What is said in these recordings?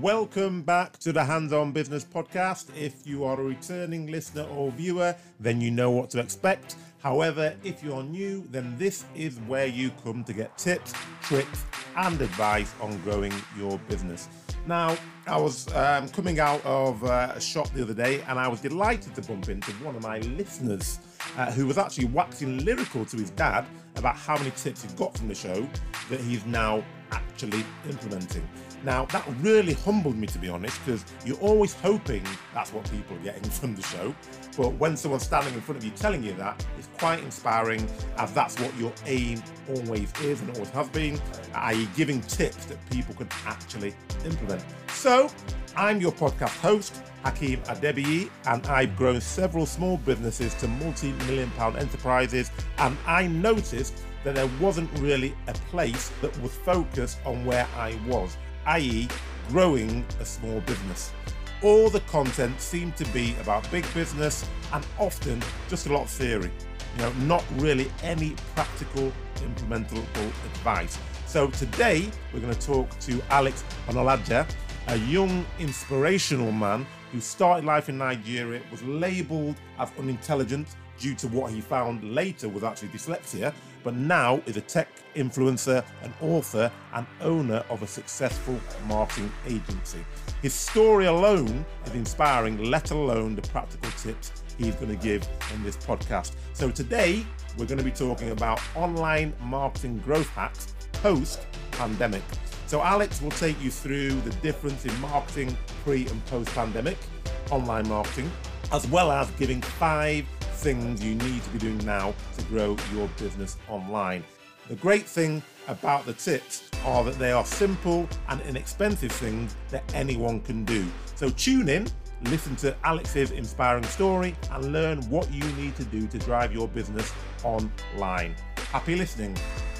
Welcome back to the Hands-On Business Podcast. If you are a returning listener or viewer, then you know what to expect. However, if you're new, then this is where you come to get tips, tricks, and advice on growing your business. Now, I was coming out of a shop the other day, and I was delighted to bump into one of my listeners who was actually waxing lyrical to his dad about how many tips he got from the show that he's now actually implementing. Now, that really humbled me, to be honest, because you're always hoping that's what people are getting from the show. But when someone's standing in front of you telling you that, it's quite inspiring, as that's what your aim always is and always has been, i.e. giving tips that people can actually implement. So, I'm your podcast host, Hakeem Adebiyi, and I've grown several small businesses to multi-million pound enterprises, and I noticed that there wasn't really a place that was focused on where I was, i.e. growing a small business. All the content seemed to be about big business and often just a lot of theory, not really any practical, implementable advice. So today we're going to talk to Alex Onolaja, a young, inspirational man who started life in Nigeria, was labelled as unintelligent due to what he found later was actually dyslexia, but now is a tech influencer, an author, and owner of a successful marketing agency. His story alone is inspiring, let alone the practical tips he's going to give in this podcast. So today, we're going to be talking about online marketing growth hacks post-pandemic. So Alex will take you through the difference in marketing pre- and post-pandemic, online marketing, as well as giving 5 things you need to be doing now to grow your business online. The great thing about the tips are that they are simple and inexpensive things that anyone can do. So tune in, listen to Alex's inspiring story, and learn what you need to do to drive your business online. Happy listening.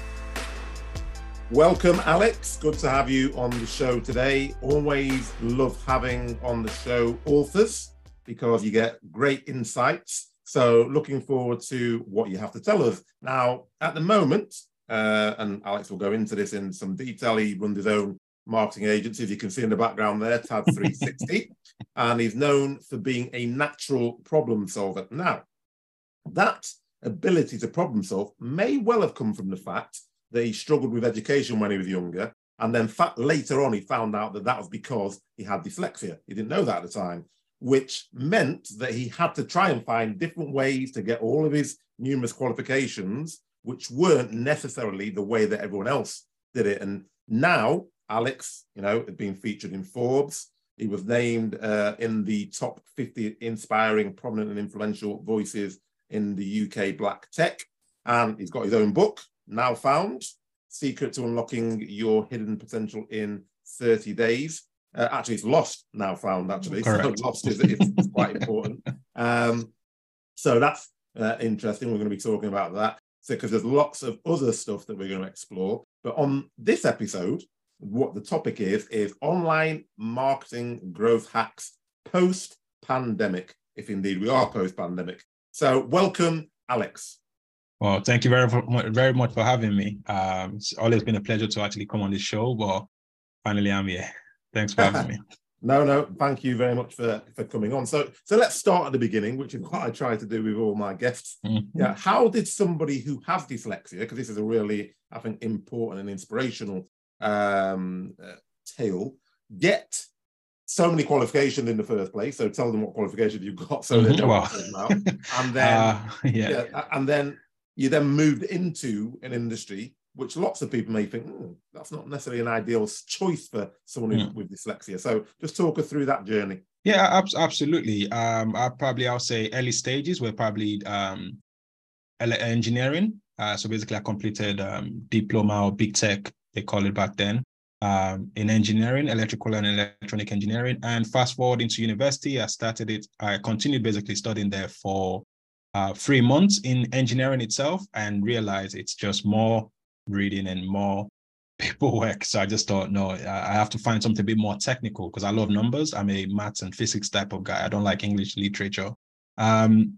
Welcome, Alex. Good to have you on the show today. Always love having on the show authors because you get great insights. So looking forward to what you have to tell us. Now, at the moment, and Alex will go into this in some detail, he runs his own marketing agency, as you can see in the background there, TAD 360, and he's known for being a natural problem solver. Now, that ability to problem solve may well have come from the fact that he struggled with education when he was younger, and then later on he found out that that was because he had dyslexia. He didn't know that at the time, which meant that he had to try and find different ways to get all of his numerous qualifications, which weren't necessarily the way that everyone else did it. And now Alex, has been featured in Forbes. He was named in the top 50 inspiring, prominent and influential voices in the UK Black Tech. And he's got his own book, now found, Secret to Unlocking Your Hidden Potential in 30 Days. Actually, it's lost, now found, actually. Correct. So lost is quite important. So that's interesting. We're going to be talking about that. So, because there's lots of other stuff that we're going to explore. But on this episode, what the topic is online marketing growth hacks post-pandemic, if indeed we are post-pandemic. So welcome, Alex. Well, thank you very much for having me. It's always been a pleasure to actually come on this show, but finally I'm here. Thanks for having me. No, thank you very much for coming on. So let's start at the beginning, which is what I try to do with all my guests. Mm-hmm. Yeah, how did somebody who has dyslexia, because this is a really, I think, important and inspirational tale, get so many qualifications in the first place? So tell them what qualifications you've got so they know what it's about. And then, and then you then moved into an industry which lots of people may think, that's not necessarily an ideal choice for someone with dyslexia. So just talk us through that journey. Yeah, absolutely. I'll say early stages were probably engineering. So basically I completed diploma or big tech, they call it back then, in engineering, electrical and electronic engineering. And fast forward into university, I continued basically studying there for 3 months in engineering itself and realized it's just more reading and more paperwork. So I just thought, no, I have to find something a bit more technical because I love numbers. I'm a maths and physics type of guy. I don't like English literature. I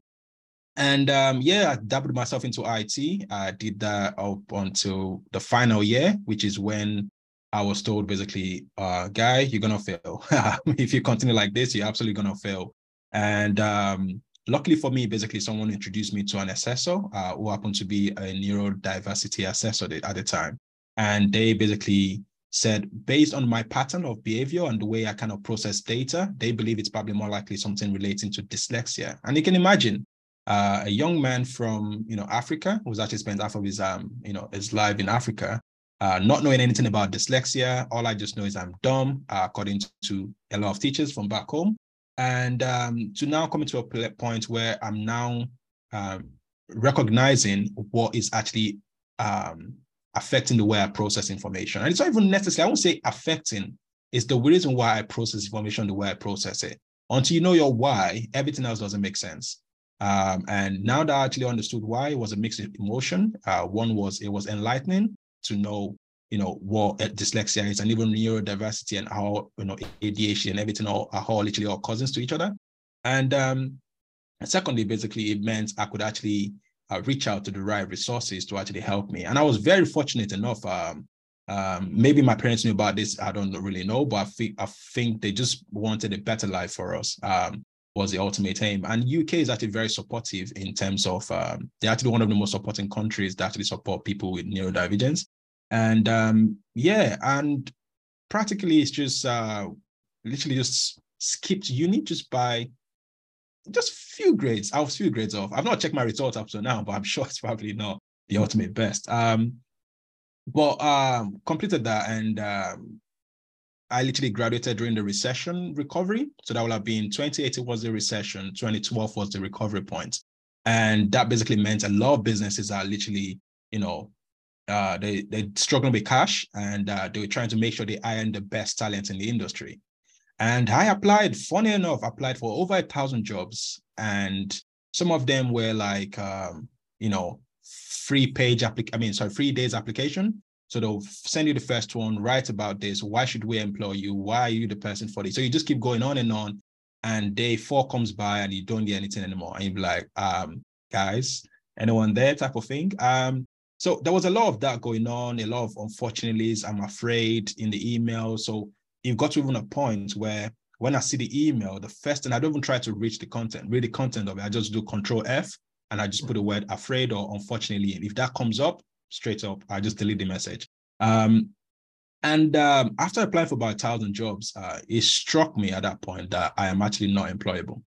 dabbled myself into IT. I did that up until the final year, which is when I was told basically, guy, you're going to fail. If you continue like this, you're absolutely going to fail. And luckily for me, basically, someone introduced me to an assessor who happened to be a neurodiversity assessor at the time. And they basically said, based on my pattern of behavior and the way I kind of process data, they believe it's probably more likely something relating to dyslexia. And you can imagine a young man from, Africa, who's actually spent half of his, his life in Africa, not knowing anything about dyslexia. All I just know is I'm dumb, according to a lot of teachers from back home. And to now coming to a point where I'm now recognizing what is actually affecting the way I process information. And it's not even necessarily, I won't say affecting, it's the reason why I process information the way I process it. Until you know your why, everything else doesn't make sense. And now that I actually understood why, it was a mixed emotion. One was, it was enlightening to know, what dyslexia is, and even neurodiversity, and how, ADHD and everything are literally all cousins to each other. And secondly, basically, it meant I could actually reach out to the right resources to actually help me. And I was very fortunate enough. Maybe my parents knew about this, I don't really know, but I think they just wanted a better life for us. Was the ultimate aim. And UK is actually very supportive in terms of, they're actually one of the most supporting countries that actually support people with neurodivergence. And and practically it's just literally just skipped uni just by just few grades. I was few grades off. I've not checked my results up to now, but I'm sure it's probably not the ultimate best. But completed that, and I literally graduated during the recession recovery. So that would have been 2018 was the recession, 2012 was the recovery point. And that basically meant a lot of businesses are literally, they're struggling with cash, and they were trying to make sure they iron the best talent in the industry. And I applied, funny enough, applied for over 1,000 jobs. And some of them were like, 3 days application. So they'll send you the first one, write about this. Why should we employ you? Why are you the person for this? So you just keep going on. And day 4 comes by and you don't get anything anymore. And you'll be like, guys, anyone there type of thing. So there was a lot of that going on, a lot of unfortunately, I'm afraid, in the email. So you've got to even a point where when I see the email, the first thing, I don't even try to read the content of it. I just do Control F and I just put the word afraid or unfortunately. And if that comes up, straight up, I just delete the message. After applying for about 1,000 jobs, it struck me at that point that I am actually not employable.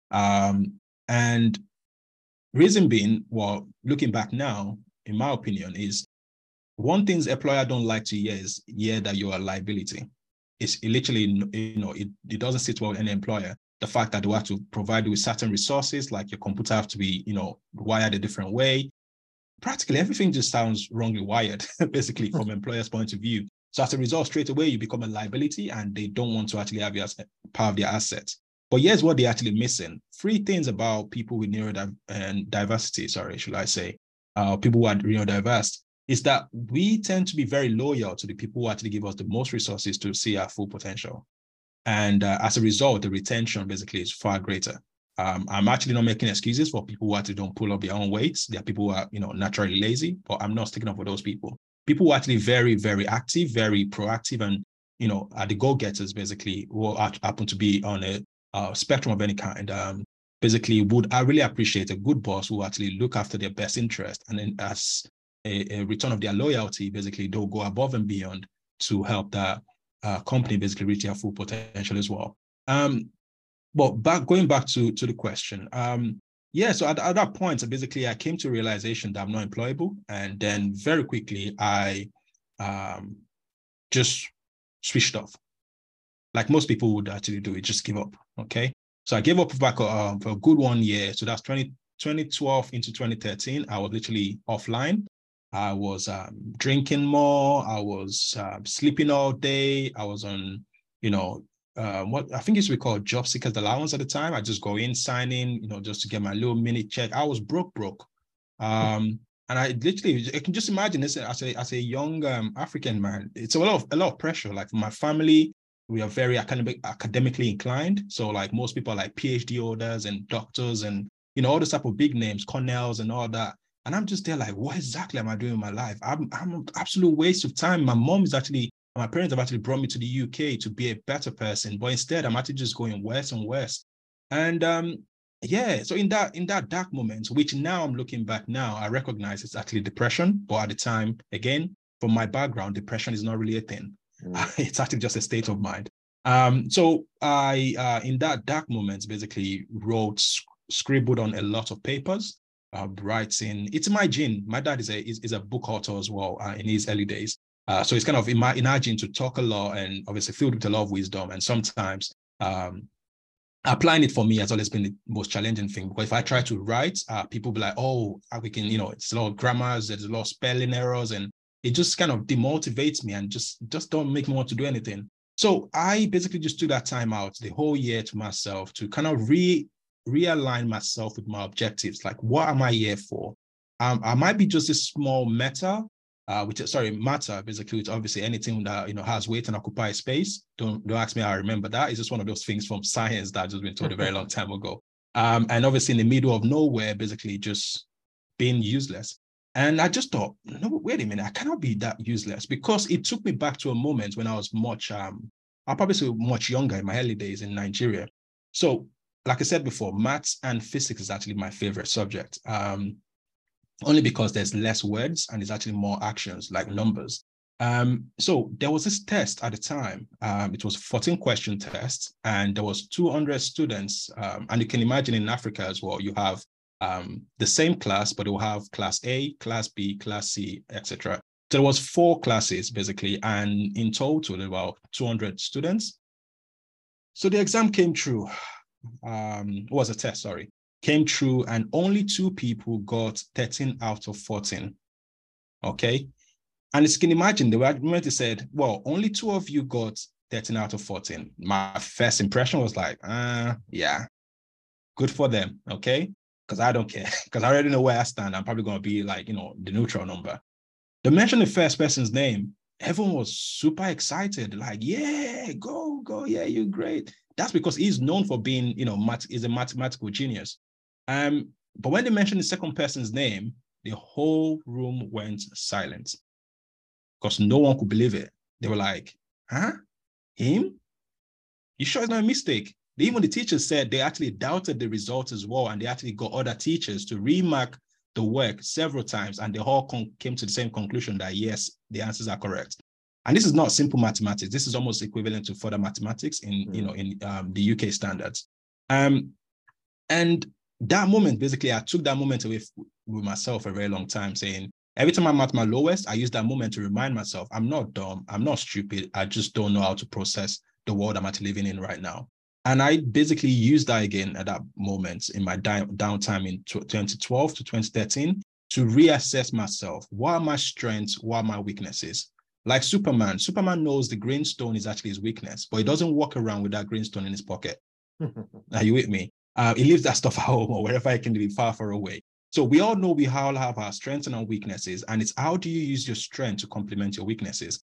And reason being, well, looking back now, in my opinion, is one thing employer don't like to hear is that you're a liability. It literally, it doesn't sit well with any employer. The fact that they have to provide you with certain resources, like your computer have to be, wired a different way. Practically everything just sounds wrongly wired, basically, from employer's point of view. So as a result, straight away, you become a liability and they don't want to actually have you as part of their assets. But here's what they're actually missing. 3 things about people with neurodiversity, people who are neurodiverse, is that we tend to be very loyal to the people who actually give us the most resources to see our full potential. And as a result, the retention basically is far greater. I'm actually not making excuses for people who actually don't pull up their own weights. There are people who are, naturally lazy, but I'm not sticking up for those people. People who are actually very, very active, very proactive, and, are the go-getters, basically, who happen to be on a spectrum of any kind, basically I really appreciate a good boss who actually look after their best interest. And then as a return of their loyalty, basically, they'll go above and beyond to help that company basically reach their full potential as well. But going back to the question, so at that point, basically, I came to a realization that I'm not employable. And then very quickly, I just switched off. Like most people would actually do it, just give up, okay? So I gave up back for a good 1 year. So that's 2012 into 2013. I was literally offline. I was drinking more. I was sleeping all day. I was on, what I think it used to be called job seekers allowance at the time. I just go in, sign in, just to get my little mini check. I was broke. And I can just imagine this as a young African man. It's a lot of pressure. Like for my family, we are very academically inclined. So like most people are like PhD holders and doctors and, all those type of big names, Cornells and all that. And I'm just there like, what exactly am I doing in my life? I'm an absolute waste of time. My mom is actually My parents have actually brought me to the UK to be a better person, but instead I'm actually just going worse and worse. And yeah, so in that dark moment, which now I'm looking back now, I recognize it's actually depression. But at the time, again, from my background, depression is not really a thing. It's actually just a state of mind. So I, in that dark moment, basically scribbled on a lot of papers, writing. It's my gene. My dad is a book author as well in his early days. So it's kind of imagine to talk a lot and obviously filled with a lot of wisdom. And sometimes applying it for me has always been the most challenging thing, because if I try to write, people be like, oh, we can, it's a lot of grammars, there's a lot of spelling errors, and it just kind of demotivates me and just don't make me want to do anything. So I basically just took that time out the whole year to myself to kind of realign myself with my objectives. Like, what am I here for? I might be just a small matter, basically, which obviously anything that has weight and occupy space. Don't ask me how I remember that. It's just one of those things from science that I've just been told a very long time ago. And obviously in the middle of nowhere, basically just being useless. And I just thought, no, wait a minute, I cannot be that useless, because it took me back to a moment when I was much younger in my early days in Nigeria. So, like I said before, maths and physics is actually my favorite subject. Only because there's less words and there's actually more actions like numbers. So there was this test at the time. It was a 14-question test, and there was 200 students. And you can imagine in Africa as well, you have the same class, but it will have class A, class B, class C, etc. So there was 4 classes basically, and in total about 200 students. So the exam came through. It was a test, sorry. Came through, and only 2 people got 13 out of 14. Okay. And as you can imagine, the argument said, well, only 2 of you got 13 out of 14. My first impression was like, yeah, good for them. Okay. Because I don't care. Because I already know where I stand. I'm probably going to be like, the neutral number. They mentioned the first person's name. Everyone was super excited. Like, yeah, go. Yeah, you're great. That's because he's known for being, he's a mathematical genius. But when they mentioned the second person's name, the whole room went silent, because no one could believe it. They were like, huh? Him? You sure it's not a mistake? Even the teachers said they actually doubted the results as well, and they actually got other teachers to remark the work several times, and they all came to the same conclusion that yes, the answers are correct. And this is not simple mathematics. This is almost equivalent to further mathematics in the UK standards. And that moment, basically, I took that moment away with myself a very long time, saying every time I'm at my lowest, I use that moment to remind myself, I'm not dumb, I'm not stupid, I just don't know how to process the world I'm actually living in right now. And I basically used that again at that moment in my downtime in 2012 to 2013 to reassess myself. What are my strengths? What are my weaknesses? Like Superman knows the green stone is actually his weakness, but he doesn't walk around with that green stone in his pocket. Are you with me? He leaves that stuff at home or wherever it can be, far away. So we all know we all have our strengths and our weaknesses, and it's how do you use your strength to complement your weaknesses?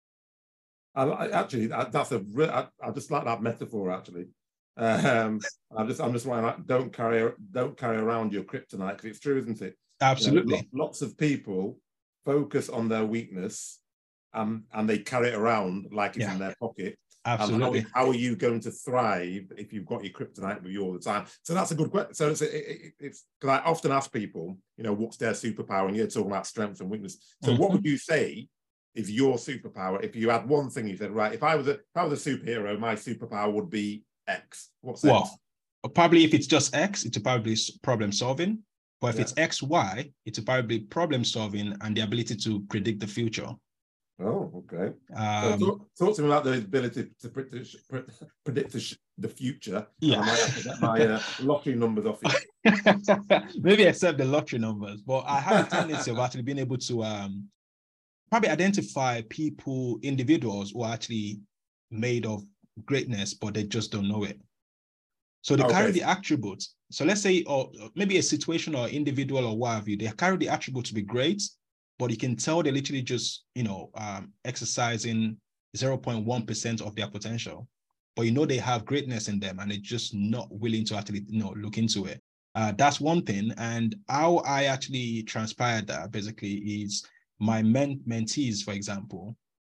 I just like that metaphor actually. I'm just writing, don't carry around your kryptonite, because it's true, isn't it? Absolutely. Lots of people focus on their weakness, and they carry it around like it's in their pocket. Absolutely. How are you going to thrive if you've got your kryptonite with you all the time? So that's a good question. So it's because I often ask people, what's their superpower, and you're talking about strengths and weakness. So what would you say is your superpower? If you had one thing, you said, right, if I was a superhero, my superpower would be X. What's X? Well, probably if it's just X, it's probably problem solving. But if it's X, Y, it's probably problem solving and the ability to predict the future. Oh, okay. So talk to me about the ability to predict the future. Yeah. I might have to get my lottery numbers off you. Maybe except the lottery numbers. But I have a tendency of actually being able to probably identify individuals who are actually made of greatness, but they just don't know it. So they carry the attributes. So let's say, or maybe a situation or individual or what have you, they carry the attribute to be great, but you can tell they're literally just, exercising 0.1% of their potential. But they have greatness in them, and they're just not willing to actually, look into it. That's one thing. And how I actually transpired that basically is my mentees, for example.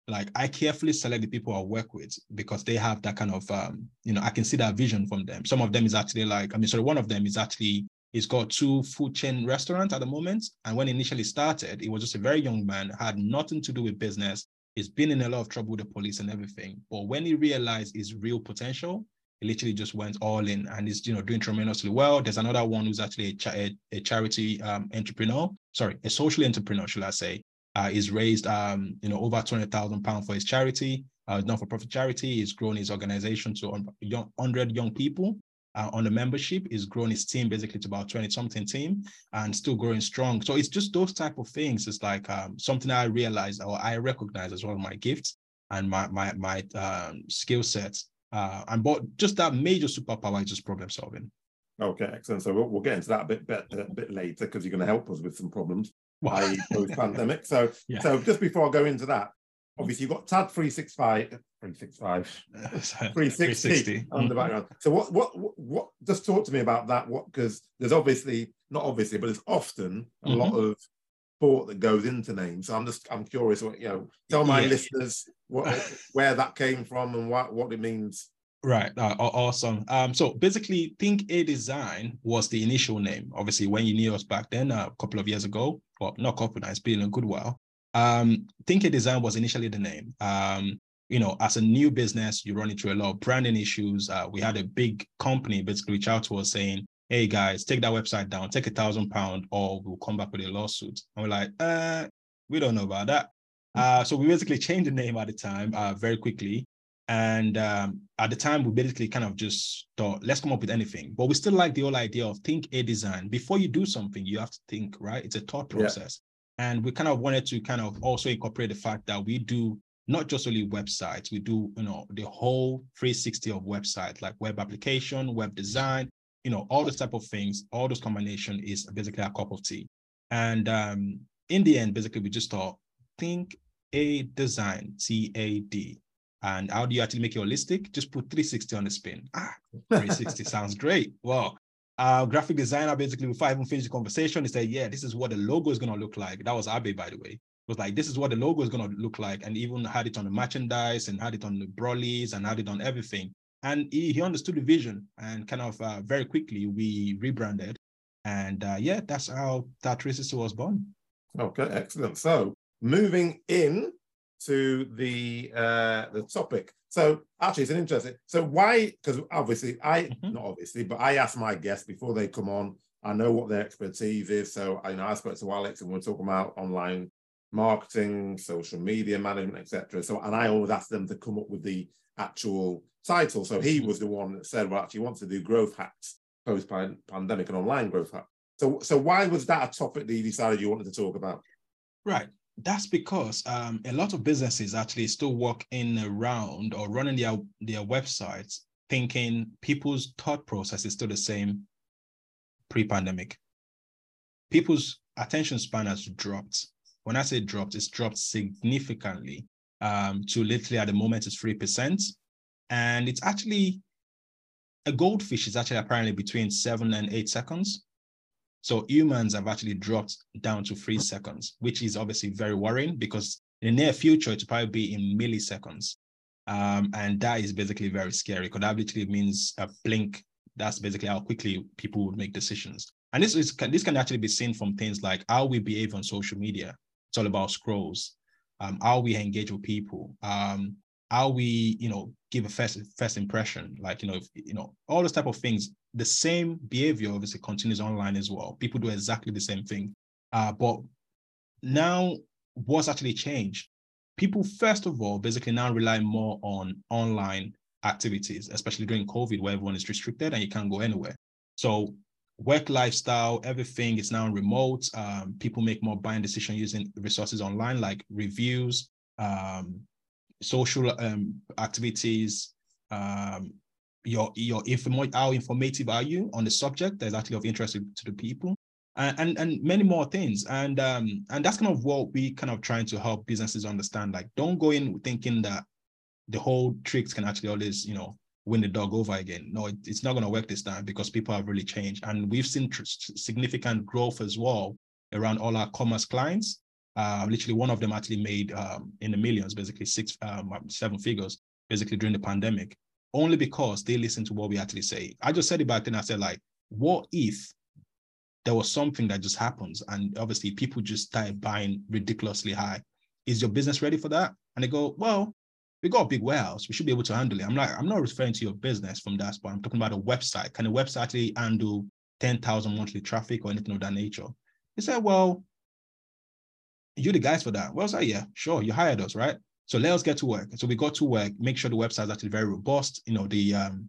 like I carefully select the people I work with because they have that kind of, I can see that vision from them. Some of them is actually one of them is actually, he's got 2 food chain restaurants at the moment. And when he initially started, he was just a very young man, had nothing to do with business. He's been in a lot of trouble with the police and everything. But when he realized his real potential, he literally just went all in and is, doing tremendously well. There's another one who's actually a charity entrepreneur, a social entrepreneur, should I say. He's raised, over £200,000 for his charity, not-for-profit charity. He's grown his organization to 100 young people on the membership. He's grown his team basically to about 20-something team and still growing strong. So it's just those type of things. It's like something I realized or I recognize as one of my gifts and my skill sets. But just that major superpower is just problem solving. Okay, excellent. So we'll get into that a bit later because you're going to help us with some problems, i.e. post-pandemic. So just before I go into that, obviously you've got TAD 360 on the background. So what? Just talk to me about that. Because there's not obviously, but there's often a lot of thought that goes into names. So I'm curious. Tell my listeners where that came from and what it means. Right. Awesome. So basically, Think A Design was the initial name. Obviously, when you knew us back then, a couple of years ago, well, not a couple, it's been a good while. Think A Design was initially the name. As a new business, you run into a lot of branding issues. We had a big company basically reach out to us saying, "Hey guys, take that website down, take £1,000 or we'll come back with a lawsuit." And we're like, we don't know about that. So we basically changed the name at the time very quickly. And at the time, we basically kind of just thought, let's come up with anything. But we still like the whole idea of Think A Design. Before you do something, you have to think, right? It's a thought process. Yeah. And we kind of wanted to kind of also incorporate the fact that we do not just only websites, we do, the whole 360 of websites, like web application, web design, all those type of things, all those combination is basically a cup of tea. And in the end, basically, we just thought, Think A Design, TAD. And how do you actually make it holistic? Just put 360 on the spin. 360 sounds great. Well, graphic designer, basically, before I even finished the conversation, he said, yeah, this is what the logo is going to look like. That was Abe, by the way. It was like, this is what the logo is going to look like. And even had it on the merchandise and had it on the brollies and had it on everything. And he understood the vision and kind of very quickly we rebranded. And that's how TAD 360 was born. Okay, excellent. So moving in to the topic. So actually, it's an interesting. So why? Because obviously, not obviously, but I ask my guests before they come on. I know what their expertise is. So I spoke to Alex, and we're talking about online marketing, social media management, etc. So, and I always ask them to come up with the actual title. So he was the one that said, "Well, actually, wants to do growth hacks post-pandemic and online growth hacks." So why was that a topic that you decided you wanted to talk about? Right. That's because a lot of businesses actually still work in around or running their websites thinking people's thought process is still the same pre-pandemic. People's attention span has dropped. When I say dropped, it's dropped significantly to literally at the moment it's 3%. And it's actually, a goldfish is actually apparently between 7 and 8 seconds. So humans have actually dropped down to 3 seconds, which is obviously very worrying because in the near future, it'll probably be in milliseconds. And that is basically very scary because that literally means a blink. That's basically how quickly people would make decisions. And this can actually be seen from things like how we behave on social media. It's all about scrolls, how we engage with people, how we, give a first impression, like, all those type of things. The same behavior obviously continues online as well. People do exactly the same thing. But now what's actually changed? People, first of all, basically now rely more on online activities, especially during COVID, where everyone is restricted and you can't go anywhere. So work lifestyle, everything is now remote. People make more buying decisions using resources online, like reviews, social activities, how informative are you on the subject that's actually of interest to the people, and many more things. And that's kind of what we kind of trying to help businesses understand. Like, don't go in thinking that the whole tricks can actually always, win the dog over again. No, it's not going to work this time because people have really changed. And we've seen significant growth as well around all our commerce clients. Literally, one of them actually made in the millions, basically 7 figures, basically during the pandemic, only because they listened to what we actually say. I just said it back then. I said, like, what if there was something that just happens and obviously people just start buying ridiculously high? Is your business ready for that? And they go, well, we got a big warehouse. We should be able to handle it. I'm not referring to your business from that spot. I'm talking about a website. Can a website actually handle 10,000 monthly traffic or anything of that nature? They said, well, you're the guys for that. Well, I was like, yeah, sure. You hired us, right? So let us get to work. So we got to work, make sure the website is actually very robust. You know, the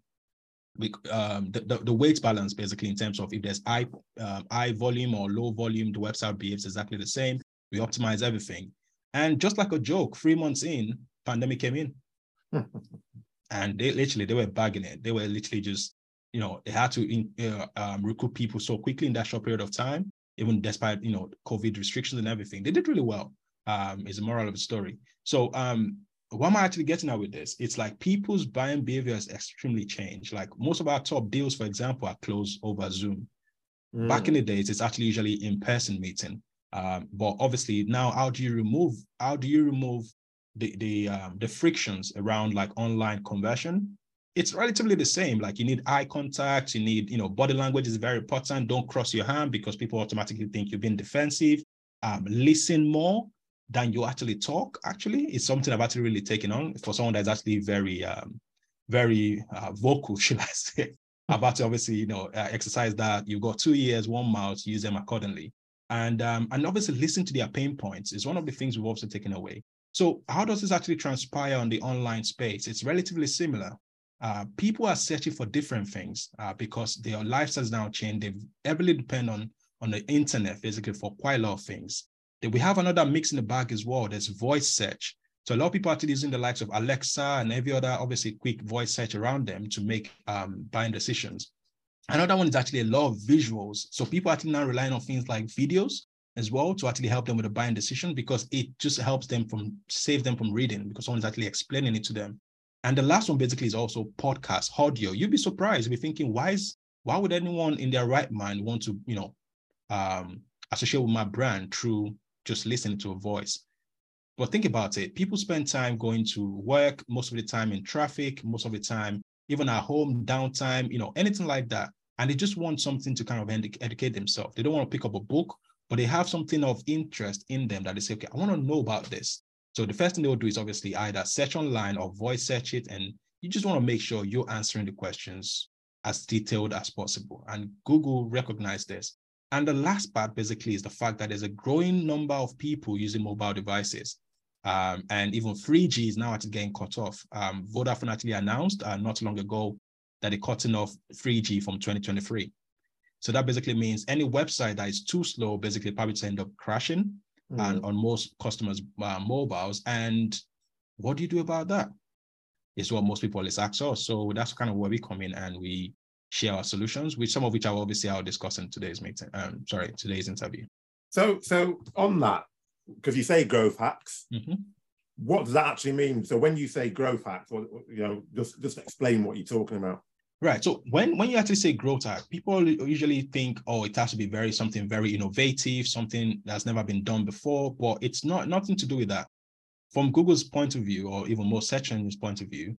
weight balance, basically, in terms of if there's high volume or low volume, the website behaves exactly the same. We optimize everything. And just like a joke, 3 months in, pandemic came in. And they were bagging it. They were literally just, you know, they had to recruit people so quickly in that short period of time, even despite, you know, COVID restrictions and everything. They did really well, is the moral of the story. So what am I actually getting at with this? It's like people's buying behavior has extremely changed. Like most of our top deals, for example, are closed over Zoom. Back in the days, it's actually usually in-person meeting. But obviously now, how do you remove the frictions around like online conversion? It's relatively the same. Like you need eye contact, you need, you know, body language is very important. Don't cross your hand because people automatically think you're being defensive. Listen more than you actually talk. Actually, it's something I've actually really taken on for someone that's actually very vocal, should I say. I've had to obviously, you know, exercise that. You've got 2 ears, 1 mouth, use them accordingly. And obviously listen to their pain points is one of the things we've also taken away. So how does this actually transpire on the online space? It's relatively similar. People are searching for different things because their lifestyles now change. They heavily depend on the internet, basically, for quite a lot of things. We have another mix in the bag as well. There's voice search. So a lot of people are actually using the likes of Alexa and every other, obviously, quick voice search around them to make buying decisions. Another one is actually a lot of visuals. So people are actually now relying on things like videos as well to actually help them with a buying decision, because it just helps them save them from reading, because someone's actually explaining it to them. And the last one basically is also podcast, audio. You'd be surprised. You'd be thinking, why would anyone in their right mind want to, you know, associate with my brand through just listening to a voice? But think about it. People spend time going to work, most of the time in traffic, most of the time, even at home, downtime, you know, anything like that. And they just want something to kind of educate themselves. They don't want to pick up a book, but they have something of interest in them that they say, okay, I want to know about this. So the first thing they'll do is obviously either search online or voice search it. And you just want to make sure you're answering the questions as detailed as possible. And Google recognized this. And the last part basically is the fact that there's a growing number of people using mobile devices. And even 3G is now actually getting cut off. Vodafone actually announced not long ago that they're cutting off 3G from 2023. So that basically means any website that is too slow basically probably to end up crashing and on most customers' mobiles. And what do you do about that? Is what most people always ask us. So that's kind of where we come in and we share our solutions, which some of which I'll discuss in today's meeting. Today's interview. So on that, because you say growth hacks, what does that actually mean? So when you say growth hacks, or, you know, just explain what you're talking about. Right. So when you actually say growth hack, people usually think, oh, it has to be something very innovative, something that's never been done before, but it's nothing to do with that. From Google's point of view, or even more search engine's point of view,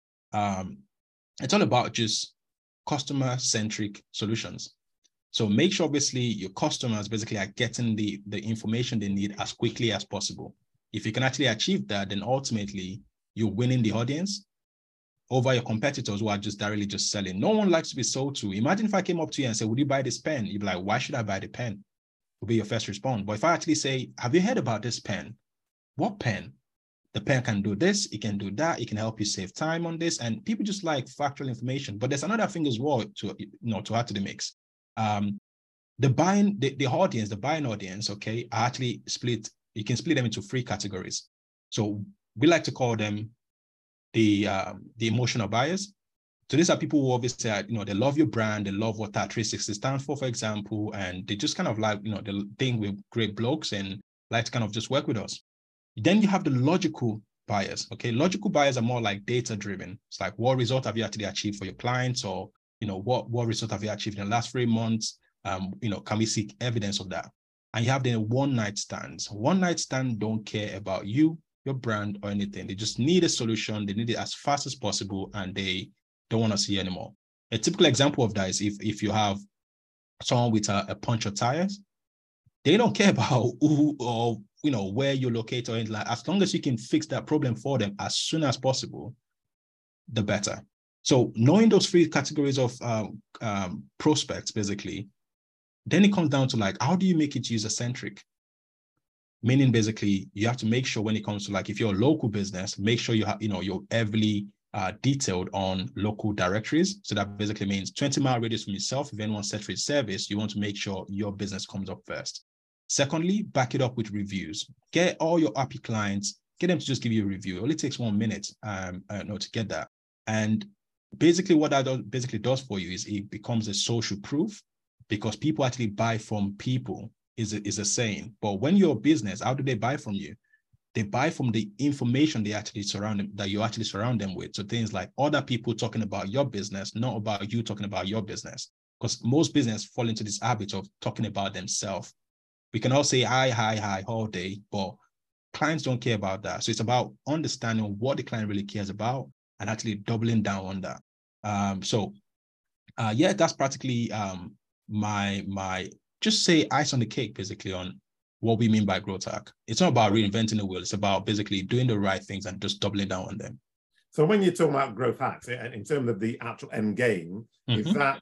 it's all about just customer-centric solutions. So make sure, obviously, your customers basically are getting the information they need as quickly as possible. If you can actually achieve that, then ultimately you're winning the audience over your competitors who are just directly just selling. No one likes to be sold to. Imagine if I came up to you and said, would you buy this pen? You'd be like, why should I buy the pen? Will be your first response. But if I actually say, have you heard about this pen? What pen? The pen can do this, it can do that, it can help you save time on this. And people just like factual information. But there's another thing as well to add to the mix. The buying audience, okay, are actually split. You can split them into 3 categories. So we like to call them the emotional buyers. So these are people who obviously are, they love your brand, they love what that 360 stands for example, and they just kind of like, they think we're great blokes and like to kind of just work with us. Then you have the logical buyers. Okay, logical buyers are more like data driven. It's like, what result have you actually achieved for your clients, or what result have you achieved in the last 3 months? Can we seek evidence of that? and you have the one night stands. One night stand don't care about you, your brand, or anything. They just need a solution. They need it as fast as possible, and they don't want to see anymore. A typical example of that is if you have someone with a punch of tires, they don't care about who or where you're located or anything. Like, as long as you can fix that problem for them as soon as possible, the better. So knowing those three categories of prospects, basically, then it comes down to like, how do you make it user-centric? Meaning, basically, you have to make sure when it comes to like, if you're a local business, make sure you have, you're heavily detailed on local directories. So that basically means 20-mile radius from yourself. If anyone searches for your service, you want to make sure your business comes up first. Secondly, back it up with reviews. Get all your happy clients, get them to just give you a review. It only takes 1 minute to get that. And basically what that does for you is it becomes a social proof, because people actually buy from people is a saying. But when you're a business, how do they buy from you? They buy from the information you actually surround them with. So things like other people talking about your business, not about you talking about your business. Because most business fall into this habit of talking about themselves. We can all say hi all day, but clients don't care about that. So it's about understanding what the client really cares about and actually doubling down on that. That's practically my just say ice on the cake, basically, on what we mean by growth hack. It's not about reinventing the wheel. It's about basically doing the right things and just doubling down on them. So when you're talking about growth hacks, in terms of the actual end game, is that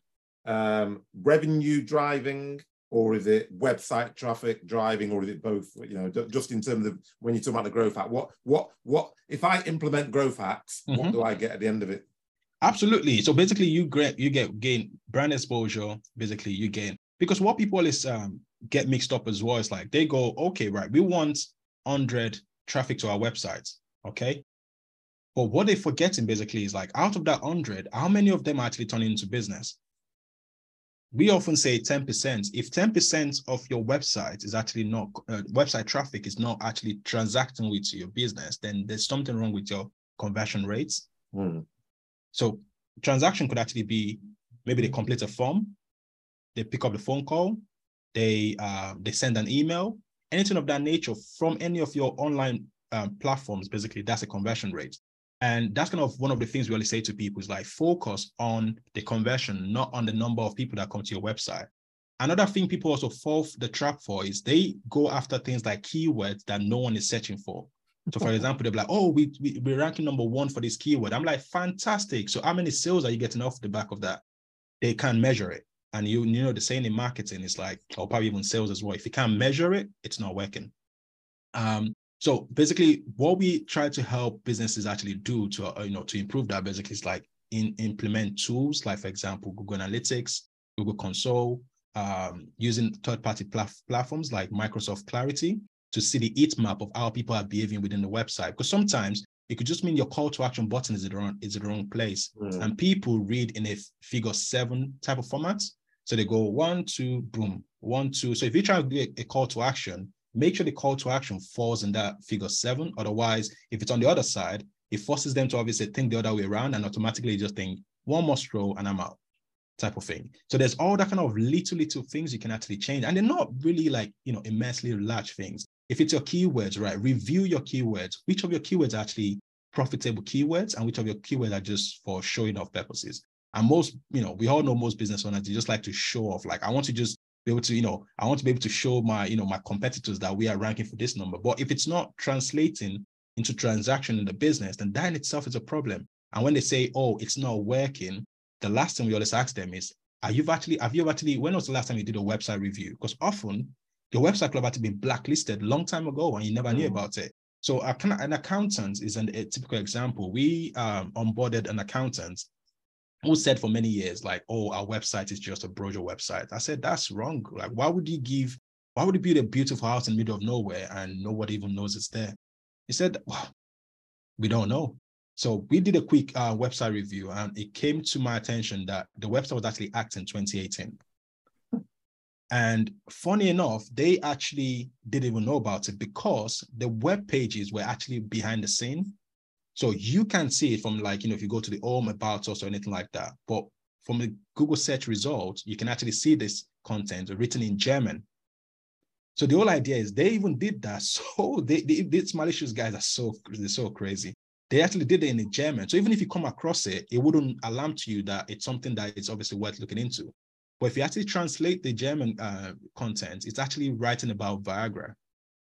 revenue driving, or is it website traffic driving, or is it both? Just in terms of when you talk about the growth hack, what if I implement growth hacks, what do I get at the end of it? Absolutely. So basically, you gain brand exposure. Basically, you gain, because what people always get mixed up as well is like, they go, okay, right, we want 100 traffic to our website, okay? But what they're forgetting basically is like, out of that 100, how many of them are actually turning into business? We often say 10%. If 10% of your website is actually not, website traffic is not actually transacting with your business, then there's something wrong with your conversion rates. So transaction could actually be, maybe they complete a form, they pick up the phone call, they send an email, anything of that nature from any of your online platforms. Basically, that's a conversion rate. And that's kind of one of the things we always say to people is like, focus on the conversion, not on the number of people that come to your website. Another thing people also fall the trap for is they go after things like keywords that no one is searching for. So for example, they'll be like, oh, we're ranking number 1 for this keyword. I'm like, fantastic. So how many sales are you getting off the back of that? They can't measure it. And you know, the saying in marketing is like, or probably even sales as well, if you can't measure it, it's not working. So basically what we try to help businesses actually do to improve that basically is like implement tools like, for example, Google Analytics, Google Console, using third-party platforms like Microsoft Clarity to see the heat map of how people are behaving within the website. Because sometimes it could just mean your call to action button is in the wrong place. And people read in a figure 7 type of format. So they go 1, 2, boom, 1, 2. So if you try to do a call to action, make sure the call to action falls in that figure 7. Otherwise, if it's on the other side, it forces them to obviously think the other way around and automatically just think, one more scroll and I'm out, type of thing. So there's all that kind of little things you can actually change. And they're not really like, immensely large things. If it's your keywords, right, review your keywords. Which of your keywords are actually profitable keywords and which of your keywords are just for showing off purposes? And most, we all know most business owners, they just like to show off. Like, I want to just be able to, I want to be able to show my, my competitors that we are ranking for this number. But if it's not translating into transaction in the business, then that in itself is a problem. And when they say, oh, it's not working, the last thing we always ask them is, have you actually, when was the last time you did a website review? Because often your website could have actually been blacklisted a long time ago and you never knew about it. So an accountant is a typical example. We onboarded an accountant who said for many years, like, oh, our website is just a brochure website. I said, that's wrong. Like, why would you build a beautiful house in the middle of nowhere and nobody even knows it's there? He said, well, we don't know. So we did a quick website review and it came to my attention that the website was actually hacked in 2018. And funny enough, they actually didn't even know about it because the web pages were actually behind the scene. So you can see it from like, if you go to the home, about us or anything like that. But from the Google search results, you can actually see this content written in German. So the whole idea is they even did that. So these malicious guys they're so crazy. They actually did it in German. So even if you come across it, it wouldn't alarm to you that it's something that is obviously worth looking into. But if you actually translate the German content, it's actually writing about Viagra.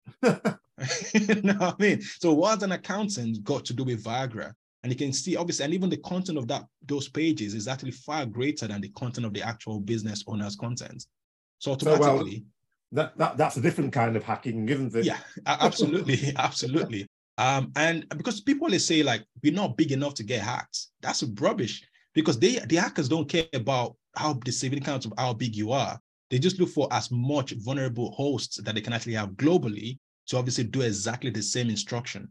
You know what I mean? So what's an accountant got to do with Viagra? And you can see, obviously, and even the content of those pages is actually far greater than the content of the actual business owner's content. So automatically... That's a different kind of hacking, isn't it? Yeah, absolutely, absolutely. And because people always say, like, we're not big enough to get hacked. That's rubbish, because the hackers don't care about the significance of how big you are. They just look for as much vulnerable hosts that they can actually have globally to obviously do exactly the same instruction.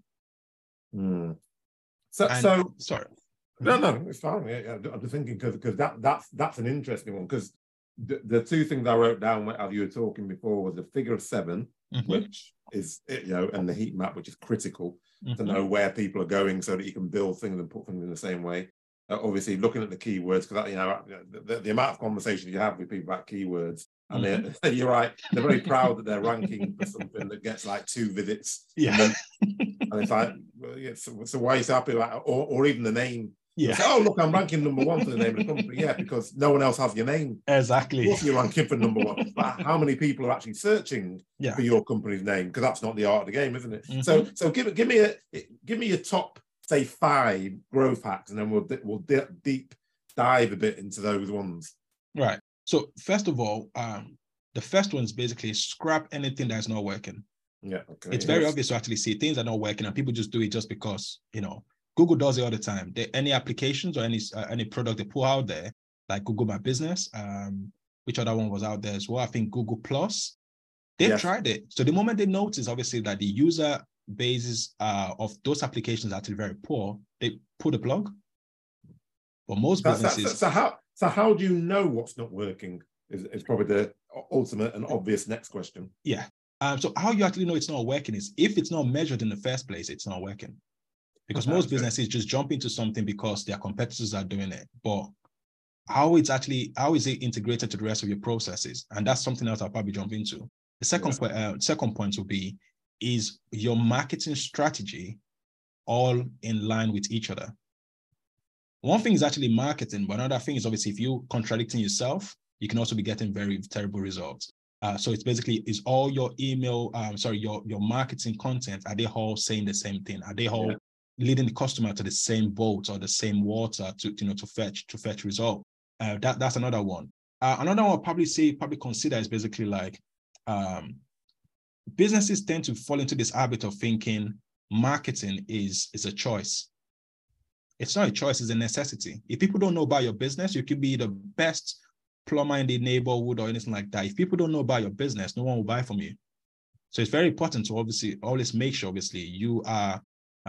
Mm. Sorry. No, it's fine. Yeah, I'm just thinking because that's an interesting one, because the two things I wrote down as you were talking before was the figure of 7, which is, and the heat map, which is critical to know where people are going so that you can build things and put things in the same way. Obviously, looking at the keywords, because the amount of conversations you have with people about keywords, and you're right, they're very proud that they're ranking for something that gets like 2 visits. Yeah, and it's like, so why are you so happy about, or even the name? Yeah. Say, oh, look, I'm ranking number 1 for the name of the company. Yeah, because no one else has your name. Exactly. Of course you're ranking for number 1. But how many people are actually searching for your company's name? Because that's not the art of the game, isn't it? So give me your top, say, 5 growth hacks, and then we'll deep dive a bit into those ones. Right. So first of all, the first one is basically scrap anything that's not working. Yeah. Okay. It's very obvious to actually see things are not working, and people just do it just because, Google does it all the time. Any applications or any product they put out there, like Google My Business, which other one was out there as well? I think Google Plus. They've tried it. So the moment they notice, obviously, that the user bases of those applications are actually very poor, they pull the plug. But most businesses... So how do you know what's not working is probably the ultimate and obvious next question. Yeah. So how you actually know it's not working is if it's not measured in the first place, it's not working. Because most businesses just jump into something because their competitors are doing it. But how is it integrated to the rest of your processes? And that's something else I'll probably jump into. The second point will be, is your marketing strategy all in line with each other? One thing is actually marketing, but another thing is obviously if you're contradicting yourself, you can also be getting very terrible results. So it's basically, is all your email, your marketing content, are they all saying the same thing? Are they all leading the customer to the same boat or the same water to fetch result? That's another one. Another one I'll probably consider is basically like businesses tend to fall into this habit of thinking marketing is a choice. It's not a choice, it's a necessity. If people don't know about your business, you could be the best plumber in the neighborhood or anything like that. If people don't know about your business, no one will buy from you. So it's very important to obviously always make sure, obviously, you are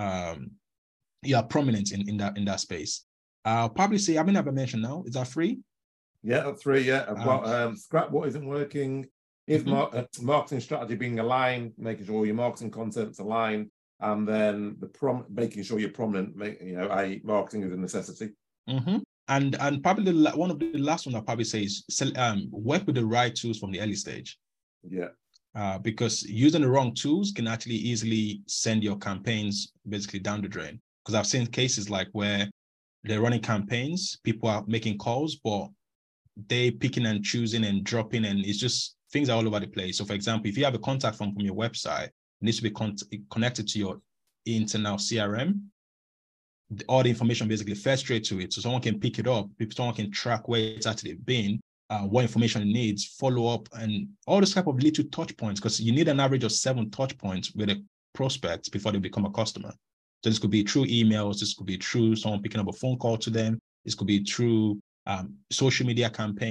prominent in that space. I'll probably say, I mean, I've mentioned now, is that 3? Yeah, that's 3. Yeah, I've got scrap what isn't working. Is marketing strategy being aligned, making sure all your marketing content's aligned, and then making sure you're prominent. Marketing is a necessity. And probably one of the last ones I'll probably say is work with the right tools from the early stage. Yeah. Because using the wrong tools can actually easily send your campaigns basically down the drain. Because I've seen cases like where they're running campaigns, people are making calls, but they picking and choosing and dropping, and it's just things are all over the place. So for example, if you have a contact from your website, it needs to be connected to your internal CRM. All the information basically fed straight to it. So someone can pick it up, someone can track where it's actually been, what information it needs, follow up, and all this type of little touch points, because you need an average of 7 touch points with a prospect before they become a customer. So this could be through emails, this could be through someone picking up a phone call to them, this could be through social media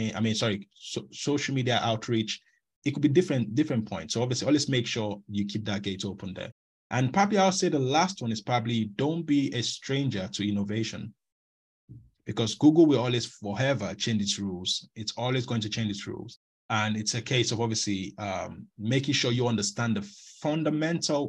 social media outreach. It could be different points. So obviously, always make sure you keep that gate open there. And probably I'll say the last one is probably don't be a stranger to innovation, because Google will always forever change its rules. It's always going to change its rules. And it's a case of obviously making sure you understand the fundamental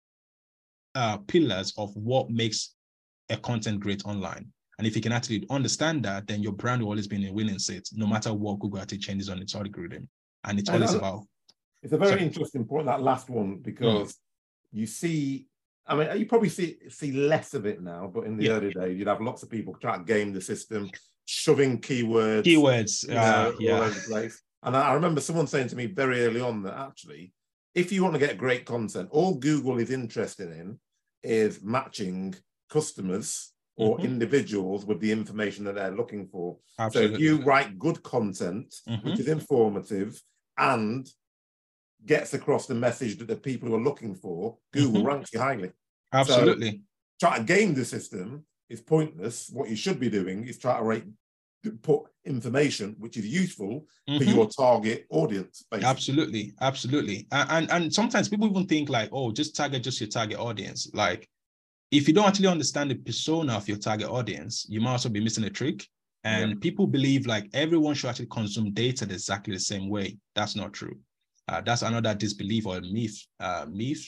pillars of what makes a content great online. And if you can actually understand that, then your brand will always be in a winning seat, no matter what Google actually changes on its algorithm. And it's always about... It's a very interesting point, that last one, because you see, I mean, you probably see less of it now, but in the early days, you'd have lots of people trying to game the system, shoving keywords, all over the place. And I remember someone saying to me very early on that actually, if you want to get great content, all Google is interested in is matching customers or individuals with the information that they're looking for. Absolutely. So if you write good content, which is informative and gets across the message that the people who are looking for, Google ranks you highly. Absolutely. So try to game the system is pointless. What you should be doing is try to put information which is useful for your target audience, basically. Absolutely. And sometimes people even think like, oh, just target your target audience. Like, if you don't actually understand the persona of your target audience, you might also be missing a trick. And people believe like everyone should actually consume data exactly the same way. That's not true. That's another disbelief or myth. Myth.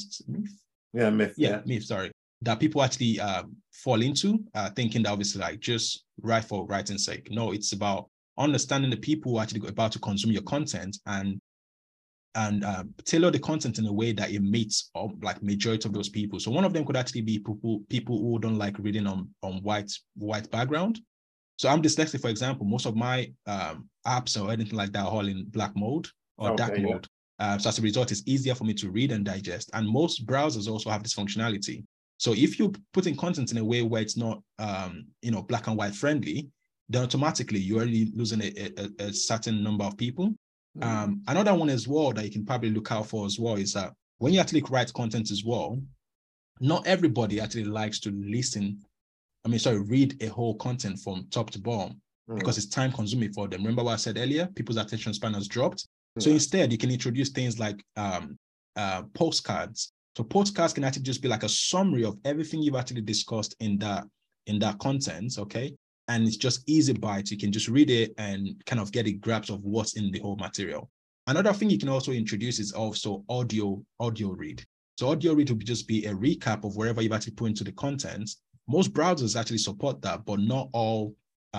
Sorry, that people actually fall into, thinking that obviously like just write for writing's sake. No, it's about understanding the people who are actually about to consume your content and tailor the content in a way that it meets like majority of those people. So one of them could actually be people who don't like reading on white background. So I'm dyslexic, for example. Most of my apps or anything like that are all in black mode or dark mode. So as a result, it's easier for me to read and digest. And most browsers also have this functionality. So if you put in content in a way where it's not, black and white friendly, then automatically you're already losing a certain number of people. Another one as well that you can probably look out for as well is that when you actually write content as well, not everybody actually likes to read a whole content from top to bottom because it's time consuming for them. Remember what I said earlier? People's attention span has dropped. So instead, you can introduce things like postcards. So postcards can actually just be like a summary of everything you've actually discussed in that content, okay? And it's just easy bites. You can just read it and kind of get a grasp of what's in the whole material. Another thing you can also introduce is also audio read. So audio read will just be a recap of wherever you've actually put into the content. Most browsers actually support that, but not all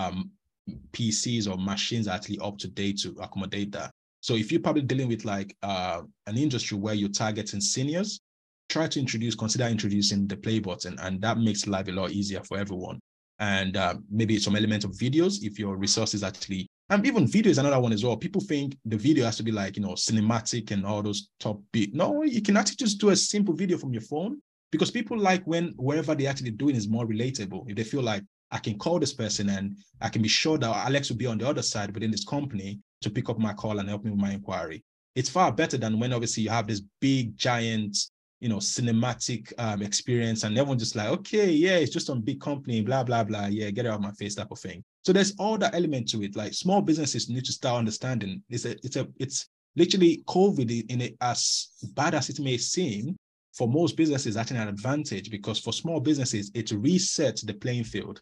PCs or machines are actually up to date to accommodate that. So if you're probably dealing with like an industry where you're targeting seniors, consider introducing the play button, and that makes life a lot easier for everyone. And maybe some element of videos if your resources actually, and even video is another one as well. People think the video has to be like, cinematic and all those top bit. No, you can actually just do a simple video from your phone, because people like when wherever they're actually doing is more relatable. If they feel like I can call this person and I can be sure that Alex will be on the other side within this company to pick up my call and help me with my inquiry. It's far better than when obviously you have this big giant, cinematic experience and everyone just like, okay, yeah, it's just some big company, blah, blah, blah. Yeah, get it out of my face type of thing. So there's all that element to it. Like small businesses need to start understanding it's literally COVID in it, as bad as it may seem. For most businesses, actually an advantage, because for small businesses, it resets the playing field.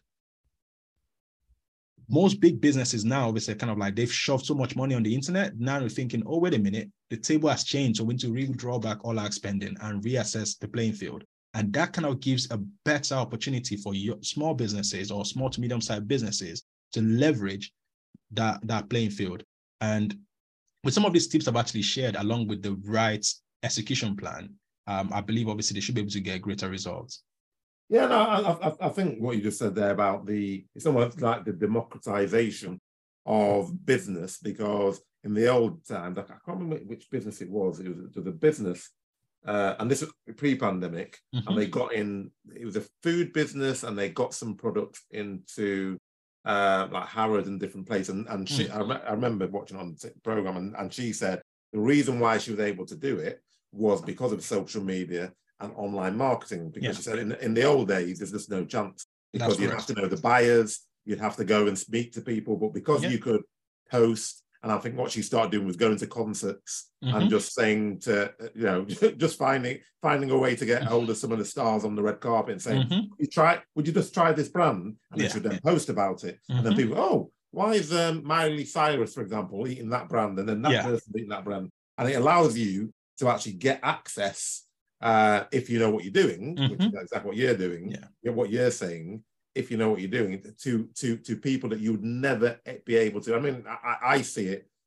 Most big businesses now, obviously, kind of like they've shoved so much money on the internet. Now they're thinking, oh, wait a minute, the table has changed. So we need to really draw back all our spending and reassess the playing field. And that kind of gives a better opportunity for your small businesses or small to medium-sized businesses to leverage that playing field. And with some of these tips I've actually shared, along with the right execution plan, I believe obviously they should be able to get greater results. Yeah, no, I think what you just said there about it's almost like the democratization of business, because in the old times, I can't remember which business it was. It was a business, and this was pre-pandemic, and they got in. It was a food business, and they got some products into like Harrods and different places. And she, I remember watching on the program, and she said the reason why she was able to do it was because of social media and online marketing, because she said in the old days there's just no chance, because you'd have to know the buyers, you'd have to go and speak to people, but because you could post, and I think what she started doing was going to concerts and just saying to, just finding a way to get hold of some of the stars on the red carpet and saying, would you just try this brand? And then she would then post about it. And then people, oh, why is Miley Cyrus, for example, eating that brand? And then that person eating that brand. And it allows you to actually get access, if you know what you're doing, which is exactly what you're doing, what you're saying, if you know what you're doing, to people that you would never be able to. I mean, I see it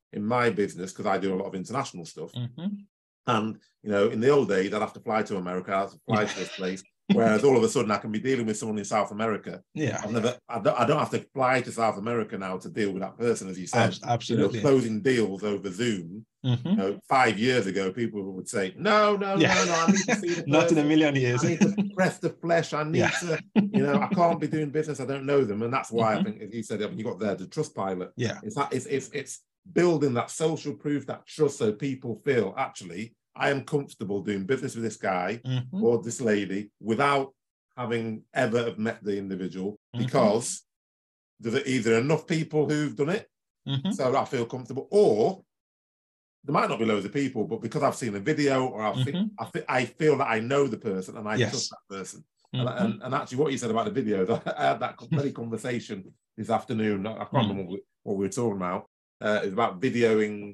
in my business, because I do a lot of international stuff. Mm-hmm. And, you know, in the old days, I'd have to fly to America, I'd have to fly to this place. Whereas all of a sudden I can be dealing with someone in South America. Yeah. I don't have to fly to South America now to deal with that person, as you said. Absolutely. You know, closing deals over Zoom. Mm-hmm. You know, 5 years ago, people would say, no, I need to see the person. Not in a million years. I need to press the flesh. I need to, you know, I can't be doing business. I don't know them. And that's why I think, as you said, you got there, the Trustpilot. Yeah. It's building that social proof, that trust, so people feel, actually, I am comfortable doing business with this guy or this lady without having ever have met the individual, because there's either enough people who've done it, so I feel comfortable, or there might not be loads of people, but because I've seen a video, or I feel that I know the person and I trust that person. And actually, what you said about the video, I had that very conversation this afternoon. I can't remember what we were talking about. It was about videoing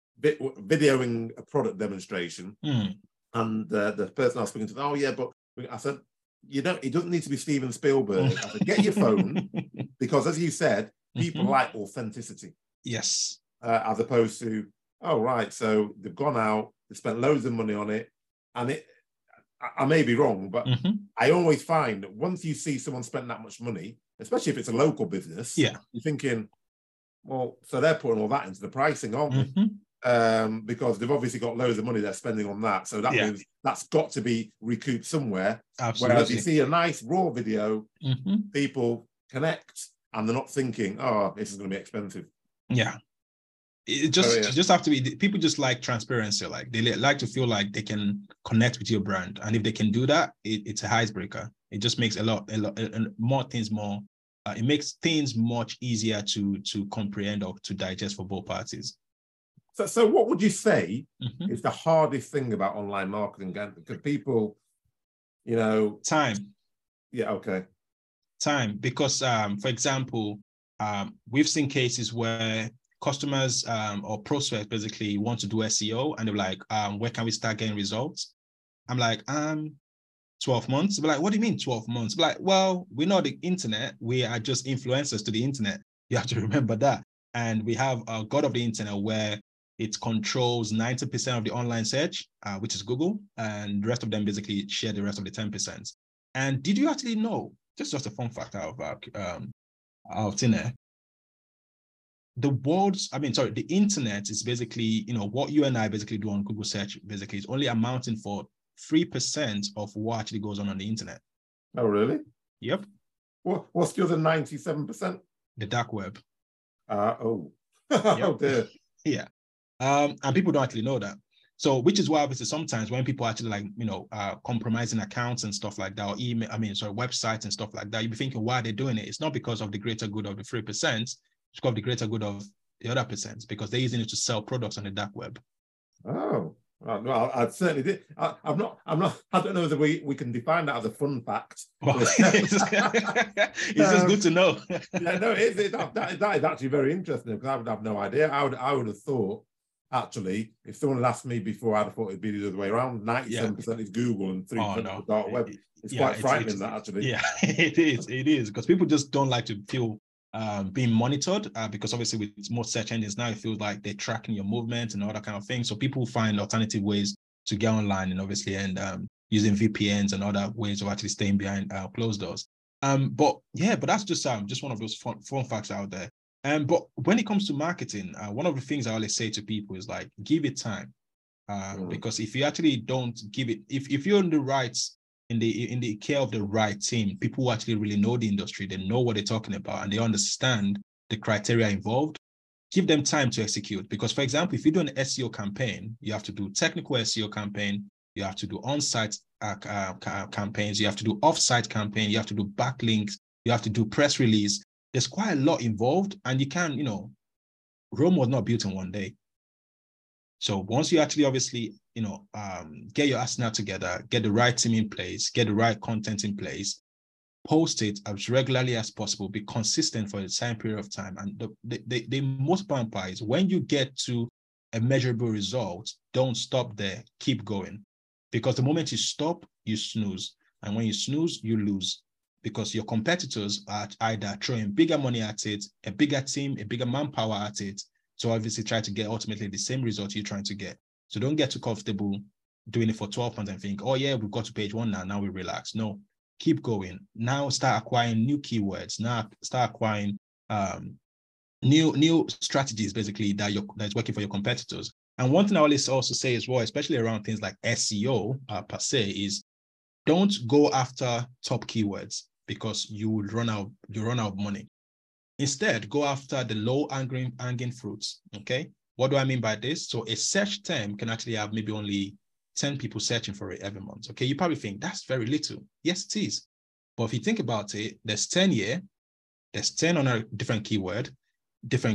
a product demonstration, and the person I was speaking to, oh yeah, but I said, you know, it doesn't need to be Steven Spielberg. I said, get your phone, because as you said, people like authenticity. Yes. As opposed to, oh right, so they've gone out, they spent loads of money on it, and I may be wrong, but I always find that once you see someone spend that much money, especially if it's a local business, you're thinking, well, so they're putting all that into the pricing, aren't they? Because they've obviously got loads of money they're spending on that. So that means that's got to be recouped somewhere. Absolutely. Whereas you see a nice raw video, people connect and they're not thinking, oh, this is going to be expensive. Yeah. It just have to be, people just like transparency. Like they like to feel like they can connect with your brand. And if they can do that, it's a icebreaker. It just makes a lot more things more, it makes things much easier to comprehend or to digest for both parties. So what would you say is the hardest thing about online marketing? Because people, you know... Time. Yeah, okay. Time. Because, for example, we've seen cases where customers or prospects basically want to do SEO, and they're like, where can we start getting results? I'm like, 12 months. They're like, what do you mean 12 months? They're like, well, we know the internet. We are just influencers to the internet. You have to remember that. And we have a god of the internet where it controls 90% of the online search, which is Google, and the rest of them basically share the rest of the 10%. And did you actually know, just a fun fact out of thin air, the internet is basically, you know, what you and I basically do on Google search basically is only amounting for 3% of what actually goes on the internet. Oh, really? Yep. What's the other 97%? The dark web. Oh. Yep. Oh, dear. Yeah. And people don't actually know that. So, which is why obviously sometimes when people actually like, you know, compromising accounts and stuff like that, or websites and stuff like that, you'll be thinking, why are they doing it? It's not because of the greater good of the 3%, it's because of the greater good of the other percent, because they're using it to sell products on the dark web. Oh, well, I certainly did. I don't know whether we can define that as a fun fact. Well, it's just good to know. Yeah, no, that is actually very interesting, because I would have no idea. I would have thought, actually, if someone had asked me before, I'd have thought it'd be the other way around. 97% is Google and 3% is the dark web. It's quite frightening, that actually. Yeah, it is, because people just don't like to feel being monitored, because obviously with most search engines now, it feels like they're tracking your movement and all that kind of thing. So people find alternative ways to get online, and obviously using VPNs and other ways of actually staying behind closed doors. But that's just one of those fun facts out there. But when it comes to marketing, one of the things I always say to people is like, give it time, because if you actually don't give it, if you're in the right, in the care of the right team, people who actually really know the industry, they know what they're talking about, and they understand the criteria involved, give them time to execute. Because, for example, if you do an SEO campaign, you have to do technical SEO campaign, you have to do on-site campaigns, you have to do off-site campaign, you have to do backlinks, you have to do press release. There's quite a lot involved, and you can, Rome was not built in one day. So once you actually obviously, get your arsenal together, get the right team in place, get the right content in place, post it as regularly as possible, be consistent for the time period of time. And the most important part is when you get to a measurable result, don't stop there, keep going. Because the moment you stop, you snooze. And when you snooze, you lose. Because your competitors are either throwing bigger money at it, a bigger team, a bigger manpower at it. So obviously try to get ultimately the same result you're trying to get. So don't get too comfortable doing it for 12 months and think, oh yeah, we've got to page 1 now. Now we relax. No, keep going. Now start acquiring new keywords. Now start acquiring new strategies, basically, that's working for your competitors. And one thing I always also say as well, especially around things like SEO per se, is don't go after top keywords because you will run out of money. Instead, go after the low hanging fruits. Okay. What do I mean by this? So a search term can actually have maybe only 10 people searching for it every month. Okay. You probably think that's very little. Yes, it is. But if you think about it, there's 10 here, there's 10 on a different keyword, 10,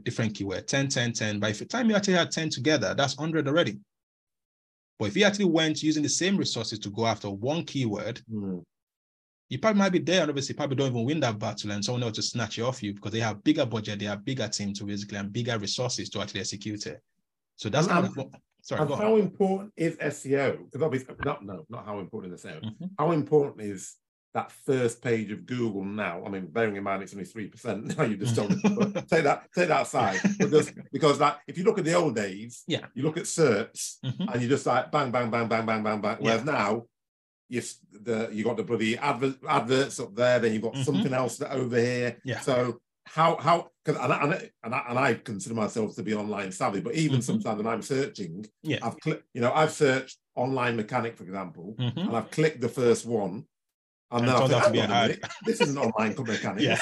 10. By the time you actually had 10 together, that's 100 already. But if you actually went using the same resources to go after one keyword, you probably might be there, and obviously probably don't even win that battle, and someone else to snatch it off you because they have bigger budget, they have bigger team to basically, and bigger resources to actually execute it. So that's kind of sorry. And how important is SEO? Because obviously, not how important is SEO. How important is that first page of Google now? I mean, bearing in mind it's only 3% now, you just told me. But take that aside. because that, if you look at the old days, you look at search and you just like bang, bang, bang, bang, bang, bang, bang. Whereas now, you got the bloody adverts up there, then you've got something else over here. So how because I consider myself to be online savvy, but even sometimes when I'm searching, I've searched online mechanic, for example, and I've clicked the first one, and then I think, this is an online mechanic.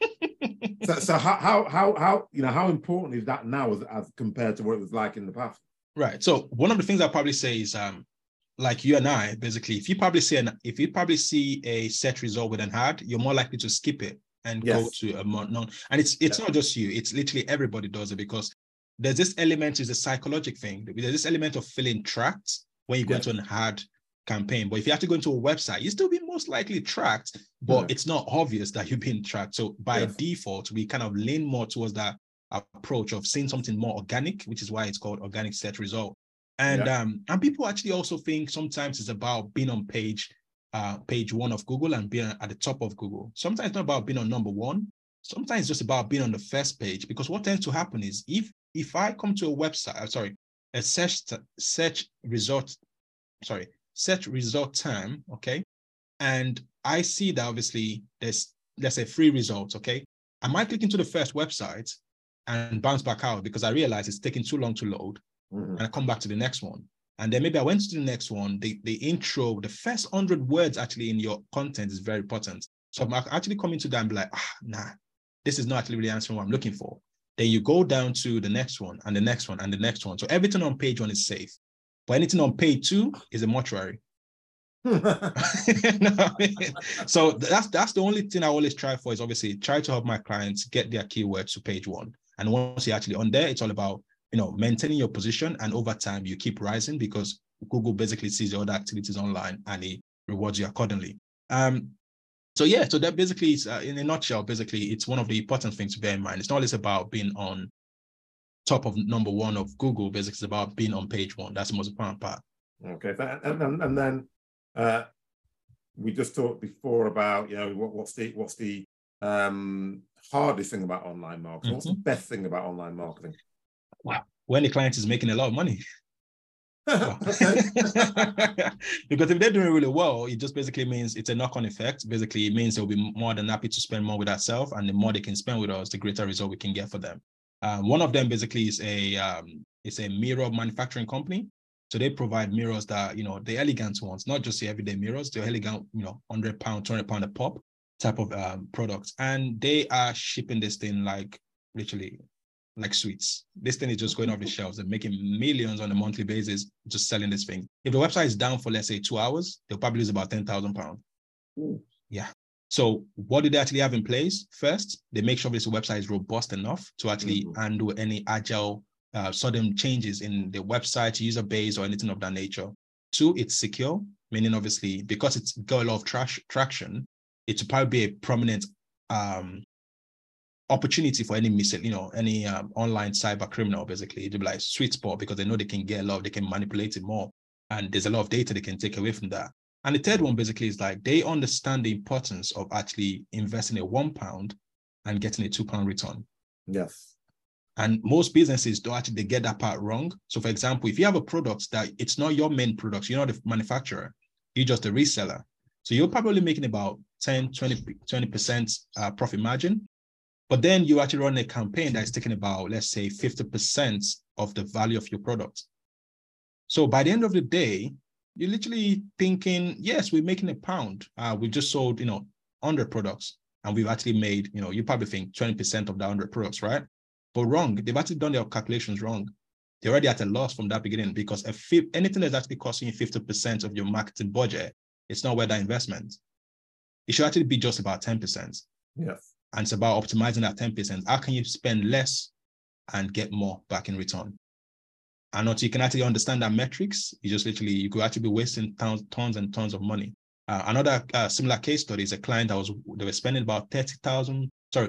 So how important is that now as compared to what it was like in the past? Right. So one of the things I probably say is like you and I, basically, if you probably see a search result with an ad, you're more likely to skip it and go to a more known. And it's not just you, it's literally everybody does it, because there's this element, is a psychological thing. There's this element of feeling tracked when you go into an ad campaign. But if you have to go into a website, you still be most likely tracked, but it's not obvious that you're being tracked. So by default, we kind of lean more towards that approach of seeing something more organic, which is why it's called organic search result. And people actually also think sometimes it's about being on page 1 of Google and being at the top of Google. Sometimes it's not about being on number 1. Sometimes it's just about being on the first page, because what tends to happen is if I come to a website, a search result term, okay, and I see that obviously there's, let's say, 3 results, okay, I might click into the first website and bounce back out because I realize it's taking too long to load. And I come back to the next one. And then maybe I went to the next one. The intro, the first 100 words actually in your content is very important. So I'm actually coming to that and be like, nah, this is not actually really answering what I'm looking for. Then you go down to the next one and the next one and the next one. So everything on page 1 is safe. But anything on page 2 is a mortuary. So that's the only thing I always try for, is obviously try to help my clients get their keywords to page 1. And once you're actually on there, it's all about maintaining your position, and over time you keep rising because Google basically sees your other activities online and it rewards you accordingly. So that basically is, in a nutshell, basically it's one of the important things to bear in mind. It's not always about being on top of number 1 of Google. Basically, it's about being on page 1. That's the most important part. Okay, and then we just talked before about what's the hardest thing about online marketing? What's the best thing about online marketing? Wow. When the client is making a lot of money. Because if they're doing really well, it just basically means it's a knock-on effect. Basically, it means they'll be more than happy to spend more with ourselves, and the more they can spend with us, the greater result we can get for them. One of them basically is a mirror manufacturing company. So they provide mirrors that, the elegant ones, not just the everyday mirrors, they're elegant, £100, £200 a pop type of products. And they are shipping this thing like literally like sweets. This thing is just going off the shelves and making millions on a monthly basis just selling this thing. If the website is down for, let's say, 2 hours, they'll probably lose about £10,000. Yeah. So what do they actually have in place? First, they make sure this website is robust enough to actually handle any agile, sudden changes in the website, user base, or anything of that nature. 2, it's secure, meaning obviously because it's got a lot of traction, it will probably be a prominent opportunity for any online cyber criminal. Basically, it'll be like sweet spot because they know they can get they can manipulate it more, and there's a lot of data they can take away from that. And the third one basically is like they understand the importance of actually investing a £1 and getting a £2 return. Yes. And most businesses don't actually, they get that part wrong. So for example, if you have a product that it's not your main product, you're not the manufacturer, you're just a reseller. So you're probably making about 10, 20% profit margin. But then you actually run a campaign that is taking about, let's say, 50% of the value of your product. So by the end of the day, you're literally thinking, yes, we're making £1. We just sold, 100 products, and we've actually made, you probably think 20% of the 100 products, right? But wrong. They've actually done their calculations wrong. They're already at a loss from that beginning, because anything that's actually costing you 50% of your marketing budget, it's not worth that investment. It should actually be just about 10%. Yes. And it's about optimizing that 10%. How can you spend less and get more back in return? And until you can actually understand that metrics, you could actually be wasting tons and tons of money. Another similar case study is a client they were spending about they spend